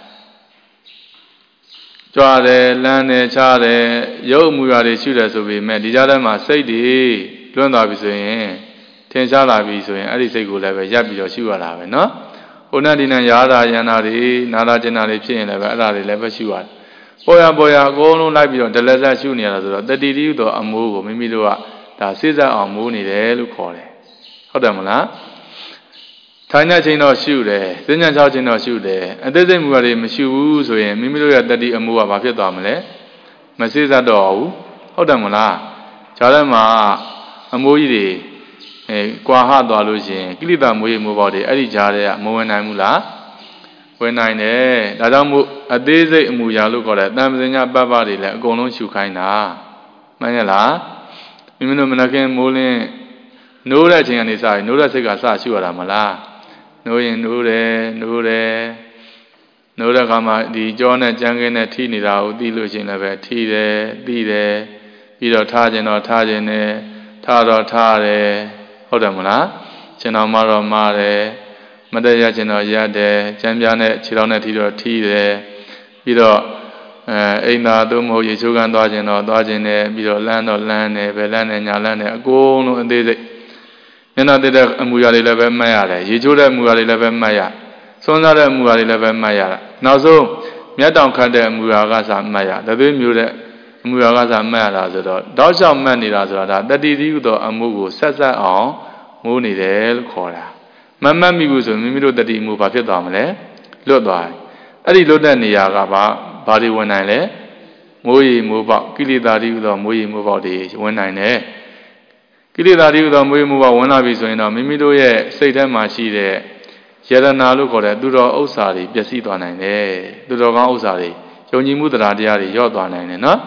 ကြွားတယ်လမ်းတယ်ချားတယ်ရုပ်အမူအရာတွေရှုတယ်ဆိုပေမဲ့ဒီကြားထဲမှာစိတ်တွေလွန့်သွားပြီဆိုရင်ထင်ရှားလာပြီဆိုရင်အဲ့ဒီစိတ်ကိုလည်းပဲရပ်ပြီးတော့ရှုရတာပဲနော်ဟိုနဲ့ဒီနဲ့ရာသာယန္တာတွေနာလာကျင်တာတွေဖြစ်ရင်လည်းပဲအဲ့ဒါတွေလည်းပဲရှုရတယ်ပေါ်ရပေါ်ရအကုန်လုံးလိုက်ပြီးတော့ဒလဇက်ရှုနေရတာဆိုတော့တတိတိဟုသောအမိုးကိုမိမိတို့ကဒါစိစက်အောင်မိုးနေတယ်လို့ခေါ်တယ်ဟုတ်တယ်မလားထိုင်တဲ့ချိန်တော့ရှုတယ်စဉ္ညာချောက်ချိန်တော့ရှုတယ်အသေးစိတ်မူတွေမရှုဘူးဆိုရင်မိမိတို့ရဲ့တတိအမိုးကဘာဖြစ်သွားမလဲမစိစက်တော့ဘူးဟုတ်တယ်မလားခြားထဲမှာအမိုးကြီးတွေအဲကွာဟသွားလို့ရှိရင်ကိလေသာမွေးမိုးပေါက်တွေအဲ့ဒီကြားထဲကမဝင်နိုင်ဘူးလားဝင်နိုင်တယ်ဒါကြောင့်မို့အသေးစိတ်အမူအရာလို့ခေါ်တဲ့တန်ပစဉ္ညာပတ်ပတ်တွေလည်းအကုန်လုံးရှုခိုင်းတာမှန်ရဲ့လားမိမိတို့မနက်ခင်းမိုးလင်းနိုးတဲ့အချိန်ကနေစပြီးနိုးတဲ့စိတ်ကစရှုရတာမလားနိုးရင်နိုးတယ်နိုးတယ်နိုးတဲ့အခါမှာဒီကြောနဲ့ကြမ်းကင်းနဲ့ထိနေတာကိုသိလို့ရှိရင်လည်းပဲထိတယ်သိတယ်ပြီးတော့ထားခြင်းတော့ထားခြင်းနဲ့ထားတော့ထားတယ်ဟုတ်တယ်မလားရှင်တော်မတော်မှားတယ်မတည့်ရခြင်းတော့ရက်တယ်ကြမ်းပြားနဲ့ခြေထောက်နဲ့ထိတော့ထိတယ်ပြီးတော့အဲအိမ်သာသို့မဟုတ်ရေချိုးကန်သွားခြင်းတော့သွားခြင်းနဲ့ပြီးတော့လမ်းတော့လမ်းတယ်ပဲလမ်းနဲ့ညာလမ်းနဲ့အကုန်လုံးအသေးစိတ်မျက်နှာတက်တဲ့အမူအရာတွေလည်းပဲမှတ်ရတယ်ရေချိုးတဲ့အမူအရာတွေလည်းပဲမှတ်ရဆွမ်းစားတဲ့အမူအရာတွေလည်းပဲမှတ်ရတာနောက်ဆုံးမျက်တောင်ခတ်တဲ့အမူအရာကစားမှတ်ရတသွေးမျိုးတဲ့အမူအရာကစားမှတ်ရတာဆိုတော့တောက်လျှောက်မှတ်နေတာဆိုတာဒါတတိတိဟုသောအမှုကိုဆက်ဆက်အောင်မိုးနေတယ်လို့ခေါ်တာမမှတ်မိဘူးဆိုမိမိတို့တတိမှုဘာဖြစ်သွားမလဲလွတ်သွားတယ်အဲ့ဒီလွတ်တဲ့နေရာကဘာဘာတွေဝင်နိုင်လဲမိုးရီမိုးပေါက်ကိလေသာတွေဟူသောမိုးရီမိုးပေါက်တွေဝင်နိုင်တယ်ကိလေသာတွေဟူသောမိုးရီမိုးပေါက်ဝင်လာပြီဆိုရင်တော့မိမိတို့ရဲ့စိတ်ထဲမှာရှိတဲ့ယရနာလို့ခေါ်တဲ့သူတော်ဥစ္စာတွေပျက်စီးသွားနိုင်တယ်သူတော်ကောင်းဥစ္စာတွေယုံကြည်မှုတရားတရားတွေရော့သွားနိုင်တယ်နော်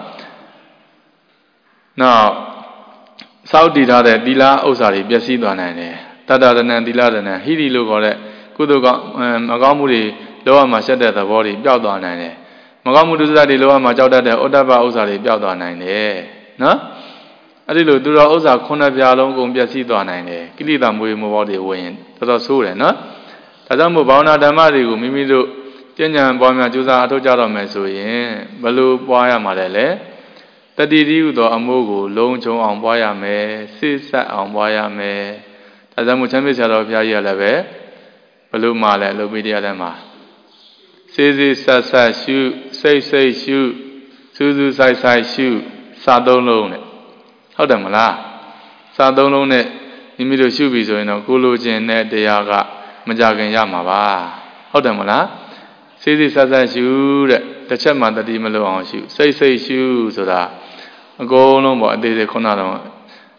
နောက်စောက်တည်ထားတဲ့သီလဥစ္စာတွေပျက်စီးသွားနိုင်တယ်တတ္တရဏံသီလရဏံဟိရိလို့ခေါ်တဲ့ကုသိုလ်ကောင်းမကောင်းမှုတွေလောကမှာရှက်တဲ့သဘောတွေပျောက်သွားနိုင်တယ်မကောင်းမှုဒုစရိုက်တွေလောကမှာကြောက်တတ်တဲ့ဩတ္တပဥစ္စာတွေပျောက်သွားနိုင်တယ်နော်အဲ့ဒီလိုသူတော်ဥစ္စာခုနှစ်ပြားလုံးကုန်ပျက်စီးသွားနိုင်တယ်ကိလေသာမွေးမောပေါက်တွေဝင်ရင်တော်တော်ဆိုးတယ်နော်ဒါကြောင့်မို့ဘာဝနာဓမ္မတွေကိုမိမိတို့ကျင့်ကြံပွားများကြိုးစားအထောက်ကြတော့မယ်ဆိုရင်ဘယ်လိုပွားရမှာလဲလဲတတိတိဟုသောအမိုးကိုလုံးချုံအောင်ပွားရမယ်စိစက်အောင်ပွားရမယ်ဒါကြောင့်မို့ချမ်းမြေဆရာတော်ဘုရားကြီးကလည်းပဲဘယ်လိုမှလဲလုပ်ပြီးတရားထဲမှာစေစေဆက်ဆက်ရှုစိတ်စိတ်ရှုစူးစူးဆိုင်ဆိုင်ရှုစာသုံးလုံးနဲ့ဟုတ်တယ်မလားစာသုံးလုံးနဲ့မိမိတို့ရှုပြီဆိုရင်တော့ကိုလိုချင်တဲ့တရားကမကြခင်ရမှာပါဟုတ်တယ်မလားစေစေဆက်ဆက်ရှုတဲ့တစ်ချက်မှတတိမလို့အောင်ရှုစိတ်စိတ်ရှုဆိုတာအကုန်လုံးပေါ့အသေးစိတ်ခုနတော့အ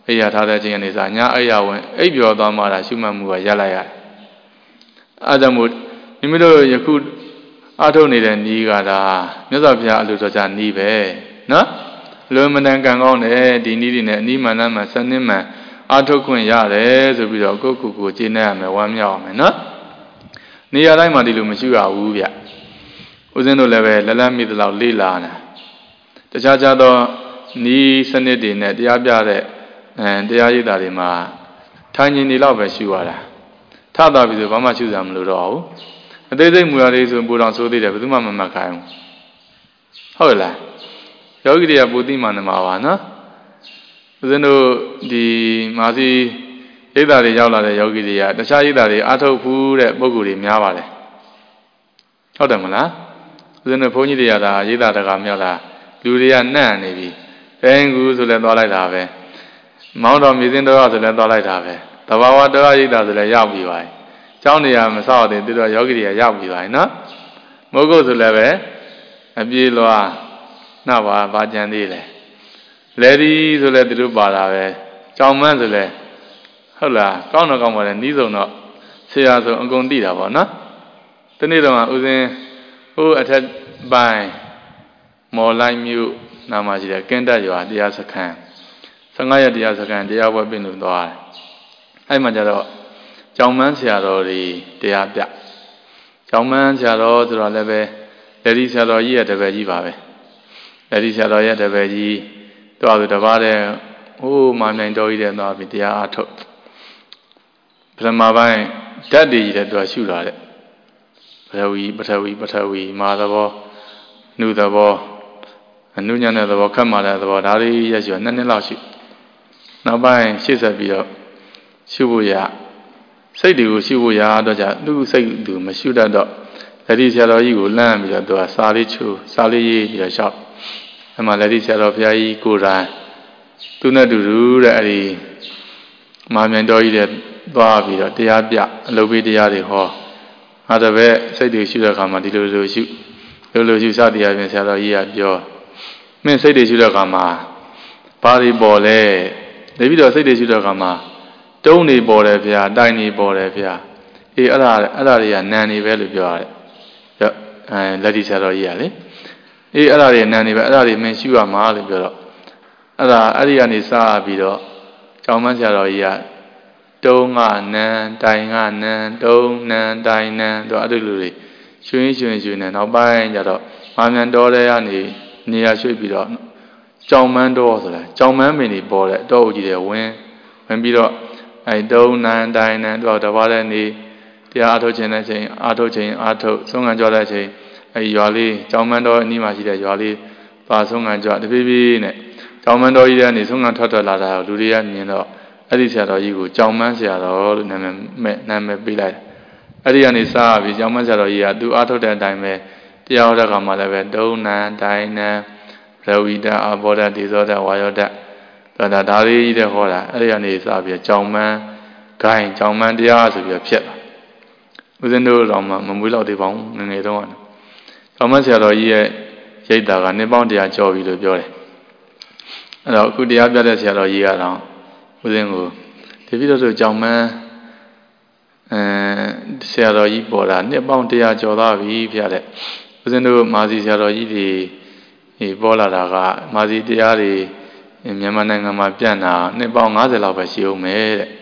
အိယာထားတဲ့အချိန်ကနေစညာအိယာဝင်အိပ်ပျော်သွားမှသာရှုမှတ်မှုကရပ်လိုက်ရတယ်အဲဒါကြောင့်မို့မိမိတို့ယခုအားထုတ်နေတဲ့ဤကဒါမြတ်စွာဘုရားအလိုတော်ကြဤပဲနော်လွန်မတန်ကံကောင်းတယ်ဒီနည်းတွေနဲ့အနိမန္တမှစနစ်မှန်အားထုတ်ခွင့်ရတယ်ဆိုပြီးတော့ကိုယ့်ကိုယ်ကိုကျေနပ်ရမယ်ဝမ်းမြောက်ရမယ်နော်နေရာတိုင်းမှာဒီလိုမရှိရဘူးဗျဦးဇင်းတို့လည်းပဲလက်လက်မိသလောက်လေးလာနေတခြားခြားသောဤစနစ်တွေနဲ့တရားပြတဲ့အဲတရားရည်တာတွေမှာထိုင်နေနေတော့ပဲရှိရတာထတာပြီဆိုဘာမှရှိစရာမလိုတော့ဘူးအသေးစိတ်မူရလေးဆိုပူတော်ဆိုသေးတယ်ဘယ်သူမှမမှတ်ခိုင်းဘူးဟုတ်လားယောဂီတွေကပူသိမှနေမှာပါနော်ဦးဇင်းတို့ဒီမာစီရိတ်တာတွေရောက်လာတဲ့ယောဂီတွေကတခြားရိတ်တာတွေအထုတ်ဘူးတဲ့ပုံကိုယ်တွေများပါတယ်ဟုတ်တယ်မလားဦးဇင်းတို့ဘုန်းကြီးတွေကဒါရိတ်တာတကာမြောက်တာလူတွေကနှံ့နေပြီဘယ်ကူဆိုလဲသွားလိုက်တာပဲမောင်းတော်မြည်စင်းတော်ဆိုလဲသွားလိုက်တာပဲတဘာဝတရားရိတ်တာဆိုလဲရောက်ပြီပါကျောင်းနေရာမဆောက်တဲ့သူတို့ယောဂီတွေကရောက်ပြီပါနော်မဟုတ်ကိုဆိုလဲပဲအပြေးလွားနှပါဘာကြံသေးလဲလေဒီဆိုလဲသူတို့ပါတာပဲကြောင်မန်းဆိုလဲဟုတ်လားကောင်းတော့ကောင်းပါလေနီးစုံတော့ဆရာဆိုအကုန်သိတာပေါ့နော်ဒီနေ့တော့ဦးစင်းဟိုအထက်ပိုင်းမော်လိုက်မြို့နာမရှိတဲ့ကင်းတက်ရွာတရားစခန်းဆယ်ငါးရက်တရားစခန်းတရားပွဲပြင်လို့သွားတယ်အဲ့မှာကျတော့ကျောင်းမန်းဆရာတော်တွေတရားပြကျောင်းမန်းဆရာတော်ဆိုတော့လည်းပဲလက်ဒီဆရာတော်ကြီးရဲ့တပည့်ကြီးပါပဲလက်ဒီဆရာတော်ရဲ့တပည့်ကြီးတော့သူတပါးတဲ့ဟိုးမာမြိုင်တော်ကြီးတဲ့သွားပြီးတရားအားထုတ်ပထမပိုင်းဓာတ်တွေကြီးတဲ့သူကရှုလာတဲ့ပထဝီပထဝီပထဝီမာသဘောနှုသဘောအနုညံတဲ့သဘောခတ်မာတဲ့သဘောဒါလေးရရှိတော့နှစ်နှစ်လောက်ရှိနောက်ပိုင်းရှေ့ဆက်ပြီးတော့ရှုဖို့ရစိတ်တွေကိုရှုဖို့ရတော့ကြသူ့စိတ်သူမရှုတတ်တော့လက်ဒီဆရာတော်ကြီးကိုလမ်းပြီးတော့သူကစာလေးချိုးစာလေးရေးပြီးတော့ရှောက်အဲ့မှာလက်ဒီဆရာတော်ဘုရားကြီးကိုယ်တိုင်သူနဲ့တူတူတဲ့အဲ့ဒီမာမြိုင်တော်ကြီးတဲ့သွားပြီးတော့တရားပြအလုပ်ပေးတရားတွေဟောအဲ့ဒါပဲစိတ်တွေရှုတဲ့အခါမှာဒီလိုလိုရှုလိုလိုရှုစသည်အပြင်ဆရာတော်ကြီးကပြောမင်းစိတ်တွေရှုတဲ့အခါမှာဘာတွေပေါ်လဲနေပြီးတော့စိတ်တွေရှုတဲ့အခါမှာတုံးနေပေါ်တယ်ဗျာတိုင်နေပေါ်တယ်ဗျာအေးအဲ့ဒါအဲ့ဒါတွေကနံနေပဲလို့ပြောရတယ်အဲလက်ဒီဆရာတော်ကြီးကလေအေးအဲ့ဒါတွေနံနေပဲအဲ့ဒါတွေမင်းရှုရမှာလို့ပြောတော့အဲ့ဒါအဲ့ဒီကနေစပြီးတော့ကျောင်းမဆရာတော်ကြီးကတုံးကနံတိုင်ကနံတုံးနံတိုင်နံတော့အဲ့ဒီလိုတွေရွှင်ရွှင်ရွှင်နေနောက်ပိုင်းကျတော့မာမြန်တော်တဲ့ကနေနေရာရွှေ့ပြီးတော့ကျောင်းမန်းတော်ဆိုတာကျောင်းမန်းပင်တွေပေါ်တဲ့တောအုပ်ကြီးတွေဝင်ဝင်ပြီးတော့အဲတုံးနံတိုင်နံတော့တပါးတဲ့နေတရားအားထုတ်ခြင်းတဲ့ချိန်အားထုတ်ခြင်းအားထုတ်ဆုံးခံကြတဲ့ချိန်အဲရွာလေးကျောင်းမန်းတော်အနီးမှာရှိတဲ့ရွာလေးပါဆုံးခံကြတပြေးပြေးနဲ့ကျောင်းမန်းတော်ကြီးတဲ့နေဆုံးခံထွက်ထွက်လာတာလူတွေကမြင်တော့အဲ့ဒီဆရာတော်ကြီးကိုကျောင်းမန်းဆရာတော်လို့နာမည်မဲ့နာမည်ပေးလိုက်အဲ့ဒီကနေစပြီးကျောင်းမန်းဆရာတော်ကြီးကသူအားထုတ်တဲ့အတိုင်းပဲတရားဟောတဲ့အခါမှာလည်းပဲတုံးနံတိုင်နံရဝိတအဘောဓဒေဇောဓဝါယောဓဒါဒါဒါလေးကြီးတဲ့ဟောတာအဲ့ဒီကနေစပြီးကျောင်းမန်းဂိုင်းကျောင်းမန်းတရားဆိုပြီးဖြစ်လာဦးဇင်းတို့တော်မှာမမွေးလောက်သေးပါဘူးငငယ်တုန်းကကျောင်းမန်းဆရာတော်ကြီးရဲ့ရိတ်တာကနှစ်ပေါင်းတရားကျော်ပြီလို့ပြောတယ်အဲ့တော့အခုတရားပြတဲ့ဆရာတော်ကြီးကတော့ဦးဇင်းကိုတပည့်တော်တို့ကျောင်းမန်းအဲဆရာတော်ကြီးပေါ်တာနှစ်ပေါင်းတရားကျော်သွားပြီဖျားတဲ့ဦးဇင်းတို့မာစီဆရာတော်ကြီးတွေပေါ်လာတာကမာစီတရားတွေမြန်မာနိုင်ငံမှာပြန့်တာနှစ်ပေါင်းငါးဆယ်လောက်ပဲရှိအောင်မယ်တဲ့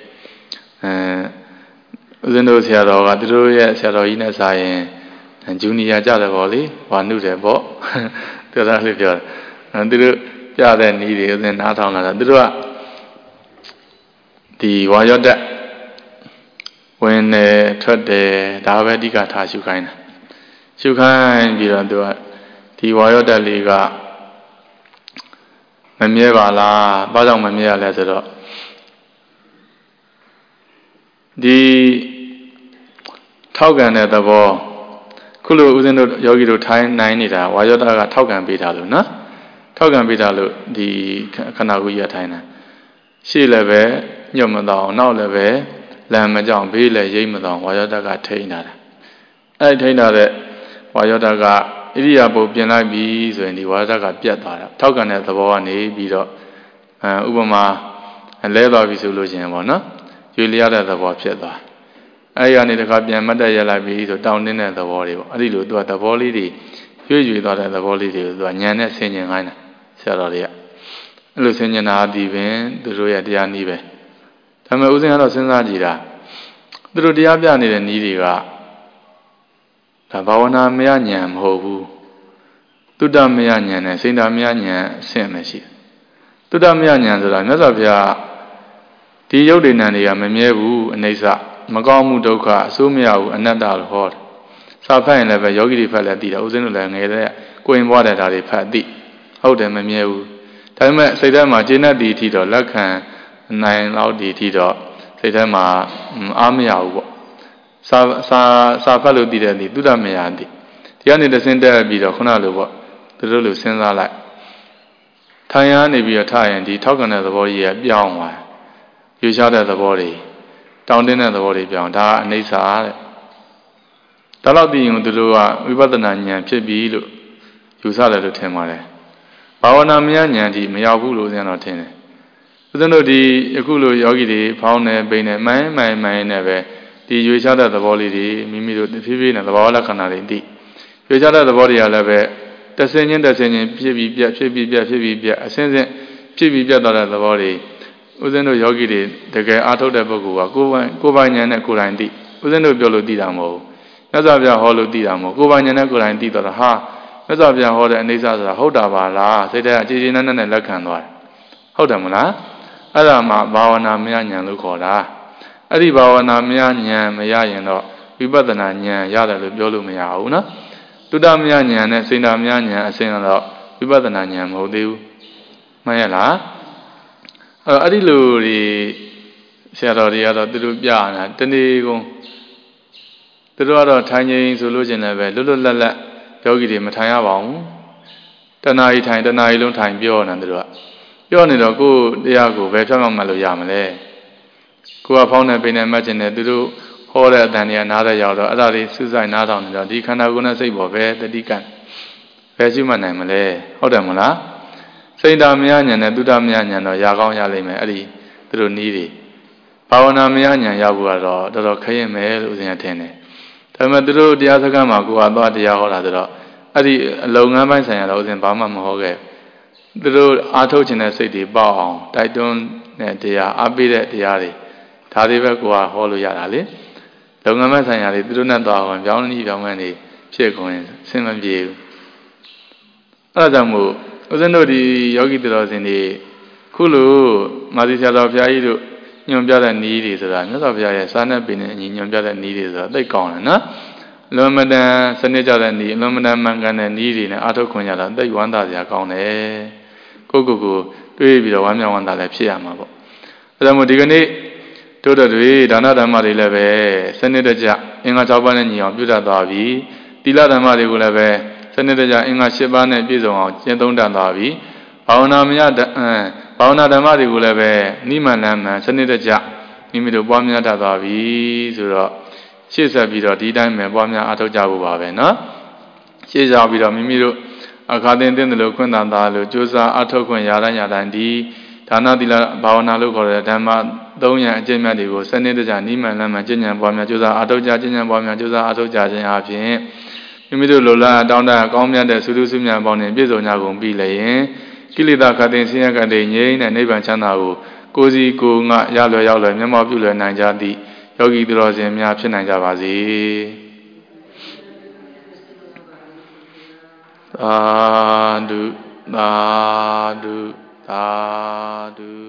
အဲဦးဇင်းတို့ဆရာတော်ကသူတို့ရဲ့ဆရာတော်ကြီးနဲ့စာရင်ဂျူနီယာကြတယ်ပေါ့လေဝါနုတယ်ပေါ့ပြောတာလေးပြောတယ်သူတို့ပြတဲ့နည်းတွေဦးဇင်းနားထောင်လာတာသူတို့ကဒီဝါရော့တက်ဝင်တယ်ထွက်တယ်ဒါပဲအဓိကထားရှုခိုင်းတာရှုခိုင်းပြီးတော့သူကဒီဝါရော့တက်လေးကမမြဲပါလားဘာကြောင့်မမြဲရလဲဆိုတော့ဒီထောက်ကန်တဲ့သဘောခုလိုဦးဇင်းတို့ယောဂီတို့ထိုင်းနိုင်နေတာဝါရော့တကထောက်ကန်ပေးတာလို့နော်ထောက်ကန်ပေးတာလို့ဒီခဏကူကြီးထိုင်းတာရှေ့လည်းပဲညွတ်မတော့နောက်လည်းပဲလမ်းမကြောင်ဘေးလည်းရိပ်မတော့ဝါရော့တကထိန်းတာအဲ့ထိန်းတာတဲ့ဝါရော့တကဣရိယာပုတ်ပြင်လိုက်ပြီဆိုရင်ဒီဝါရော့တကပြတ်သွားတာထောက်ကန်တဲ့သဘောကနေပြီးတော့အဲဥပမာလဲသွားပြီဆိုလို့ရှိရင်ပေါ့နော်ရွေလျရတဲ့သဘောဖြစ်သွားအဲ့ဒီကနေတခါပြန်မတ်တက်ရလိုက်ပြီဆိုတောင်းတင်းတဲ့သဘောတွေပေါ့အဲ့ဒီလိုသူကသဘောလေးတွေရွေ့ရွေ့သွားတဲ့သဘောလေးတွေကိုသူကညံနဲ့ဆင်ញင်ခိုင်းတာဆရာတော်တွေကအဲ့လိုဆင်ញင်တာဒီပင်သူတို့ရဲ့တရားနည်းပဲဒါပေမဲ့ဦးဇင်းကတော့စဉ်းစားကြည့်တာသူတို့တရားပြနေတဲ့နည်းတွေကဒါဘာဝနာမရဉာဏ်မဟုတ်ဘူးတုတ္တမယဉာဏ်နဲ့စိန္ဒာမယဉာဏ်အဆင့်မရှိတုတ္တမယဉာဏ်ဆိုတာမြတ်စွာဘုရားဒီယုတ်တိဏ္ဍတွေကမမြဲဘူးအနိစ္စမကောင်းမှုဒုက္ခအဆိုးမရဘူးအနတ္တလို့ဟောတယ်စာဖတ်ရင်လည်းပဲယောဂီတွေဖတ်လည်းသိတယ်ဦးဇင်းတို့လည်းငယ်တဲ့ကိုရင်ဘွားတဲ့ဓာတ်တွေဖတ်သိဟုတ်တယ်မမြဲဘူးဒါပေမဲ့စိတ်ထဲမှာကျေနပ်သည်အထိတော့လက်ခံနိုင်လောက်သည်အထိတော့စိတ်ထဲမှာအားမရဘူးပေါ့စာစာစာဖတ်လို့သိတဲ့သည်တုတ္တမယသည်ဒီကနေတဆင်းတက်ပြီးတော့ခုနလိုပေါ့သူတို့လိုစဉ်းစားလိုက်ထိုင်ရနေပြီးတော့ထားရင်ဒီထောက်ကန်တဲ့သဘောကြီးကပြောင်းသွားရွေးရှားတဲ့သဘောတွေတောင်းတင်းတဲ့သဘောတွေပြောင်းဒါအနိစ္စတဲ့ဒါတော့သိရင်သူတို့ကဝိပဿနာဉာဏ်ဖြစ်ပြီလို့ယူဆတယ်လို့ထင်ပါတယ်ဘာဝနာမယဉာဏ်ဒီမရောက်ဘူးလို့ဆိုတော့ထင်တယ်ဦးဇင်းတို့ဒီအခုလိုယောဂီတွေဖောင်းနေပိန်နေမိုင်းမိုင်းမိုင်းနေပဲဒီရွေးရှားတဲ့သဘောလေးတွေမိမိတို့ဖြည်းဖြည်းနဲ့သဘောလက္ခဏာတွေသိရွေးရှားတဲ့သဘောတွေကလည်းပဲတဆင်းချင်းတဆင်းချင်းဖြစ်ပြီးပြက်ဖြစ်ပြီးပြက်ဖြစ်ပြီးပြက်အစင်းစင်းဖြစ်ပြီးပြက်သွားတဲ့သဘောတွေဦးဇင်းတို့ယောဂီတွေတကယ်အားထုတ်တဲ့ပုဂ္ဂိုလ်ကကိုယ်ပိုင်ကိုယ်ပိုင်ဉာဏ်နဲ့ကိုယ်တိုင်သိဦးဇင်းတို့ပြောလို့သိတာမဟုတ်ဘူးမြတ်စွာဘုရားဟောလို့သိတာမဟုတ်ကိုယ်ပိုင်ဉာဏ်နဲ့ကိုယ်တိုင်သိတော့ဟာမြတ်စွာဘုရားဟောတဲ့အနေစာဆိုတာဟုတ်တာပါလားစိတ်ထဲအခြေအခြေနဲ့နဲ့လက်ခံသွားတယ်ဟုတ်တယ်မလားအဲ့ဒါမှဘာဝနာမယဉာဏ်လို့ခေါ်တာအဲ့ဒီဘာဝနာမယဉာဏ်မရရင်တော့ဝိပဿနာဉာဏ်ရတယ်လို့ပြောလို့မရဘူးနော်တုတ္တမယဉာဏ်နဲ့စိန္ဒာမယဉာဏ်အစဉ်တော့ဝိပဿနာဉာဏ်မဟုတ်သေးဘူးမှန်ရလားအဲ့ဒီလိုတွေဆရာတော်တွေကတော့သူတို့ပြနေတာတနေ့ကုန်သူတို့ကတော့ထိုင်ငိမ်ဆိုလို့ချင်းလည်းပဲလွတ်လွတ်လပ်လပ်ယောဂီတွေမထိုင်ရပါဘူးတဏှာကြီးထိုင်တဏှာကြီးလုံးထိုင်ပြောနေတာသူတို့ကပြောနေတော့ကိုယ်တရားကိုဘယ်ဖြောင်းမှလို့ရမလဲကိုယ်ကဖောင်းနေပိနေမှတ်ခြင်းနဲ့သူတို့ဟောတဲ့အတန်တွေကနားတဲ့ရောက်တော့အဲ့ဒါတွေစူးစိုက်နားထောင်နေတော့ဒီခန္ဓာကိုယ်နဲ့စိတ်ပေါ်ပဲတတိကံဘယ်ရှိမှနိုင်မလဲဟုတ်တယ်မလားစိတ်ဓာမယဉာဏ်နဲ့တုဒ္ဓမယဉာဏ်တော့ရာကောင်းရလိမ့်မယ်အဲ့ဒီသူတို့နည်းတွေဘာဝနာမယဉာဏ်ရောက်ဖို့ကတော့တော်တော်ခရင်မယ်လို့ဦးဇင်းကထင်တယ်ဒါပေမဲ့သူတို့တရားစခန်းမှာကိုယ်ကသွားတရားဟောတာဆိုတော့အဲ့ဒီအလုံငန်းပိုင်းဆိုင်ရာတော့ဦးဇင်းဘာမှမဟောခဲ့သူတို့အားထုတ်ခြင်းတဲ့စိတ်တွေပေါအောင်တိုက်တွန်းတဲ့တရားအားပေးတဲ့တရားတွေဒါတွေပဲကိုယ်ကဟောလို့ရတာလေလုံငန်းပိုင်းဆိုင်ရာတွေသူတို့နဲ့သွားအောင်ပြောင်းနေပြောင်းကနေဖြစ်ကုန်ရင်ဆင်မပြေဘူးအဲ့ဒါကြောင့်မို့ဦးဇင်းတို့ဒီယောဂီတော်စင်တွေခုလိုမာသီဆရာတော်ဘုရားကြီးတို့ညွှန်ပြတဲ့နည်းတွေဆိုတာမြတ်စွာဘုရားရဲ့စာနဲ့ပင်နဲ့အညီညွှန်ပြတဲ့နည်းတွေဆိုတာသိကောင်းတယ်နော်လွန်မတန်စနစ်ကြတဲ့နည်းလွန်မတန်မှန်ကန်တဲ့နည်းတွေနဲ့အာထုတ်ခွင့်ရတာသိဝမ်းသာစရာကောင်းတယ်ကိုကိုကိုတွေးပြီးတော့ဝမ်းမြောက်ဝမ်းသာလည်းဖြစ်ရမှာပေါ့အဲဒါမို့ဒီကနေ့တို့တို့တွေဒါနဓမ္မတွေလည်းပဲစနစ်တကျအင်္ဂါ၆ပါးနဲ့ညီအောင်ပြုတတ်သွားပြီသီလဓမ္မတွေကိုလည်းပဲစနစ်တကျအင်္ဂါ၈ပါးနဲ့ပြည့်စုံအောင်ကျင့်သုံးတတ်သွားပြီဘာဝနာမယဘာဝနာဓမ္မတွေကိုလည်းပဲနိမန္နမှန်စနစ်တကျမိမိတို့ပွားများတတ်သွားပြီဆိုတော့ရှေ့ဆက်ပြီးတော့ဒီတိုင်းပဲပွားများအားထုတ်ကြဖို့ပါပဲเนาะရှေ့ဆက်ပြီးတော့မိမိတို့အခါတင်တင်တယ်လို့ခွင့်တန်သားလို့ကြိုးစားအားထုတ်ခွင့်ရတိုင်းရတိုင်းဒီဒါနသီလဘာဝနာလို့ခေါ်တဲ့ဓမ္မသုံးရအကျင့်မြတ်တွေကိုစနစ်တကျနိမန္နမှန်ကျင့်ကြံပွားများကြိုးစားအားထုတ်ကြကျင့်ကြံပွားများကြိုးစားအားထုတ်ကြခြင်းအပြင်မိမိတို့လိုလားတောင်းတကောင်းမြတ်တဲ့သုဒ္ဓဆုမြတ်ပေါင်းနဲ့ပြည့်စုံကြကုန်ပြီလေရင်ကိလေသာခတ်သိမ်းဆင်းရဲကတည်းငြိမ်းတဲ့နိဗ္ဗာန်ချမ်းသာကိုကိုယ်စီကိုယ်ငါရလွယ်ရောက်လွယ်မျက်မှောက်ပြုလွယ်နိုင်ကြသည့်ယောဂီသူတော်စင်များဖြစ်နိုင်ကြပါစေသာဓုသာဓုသာဓု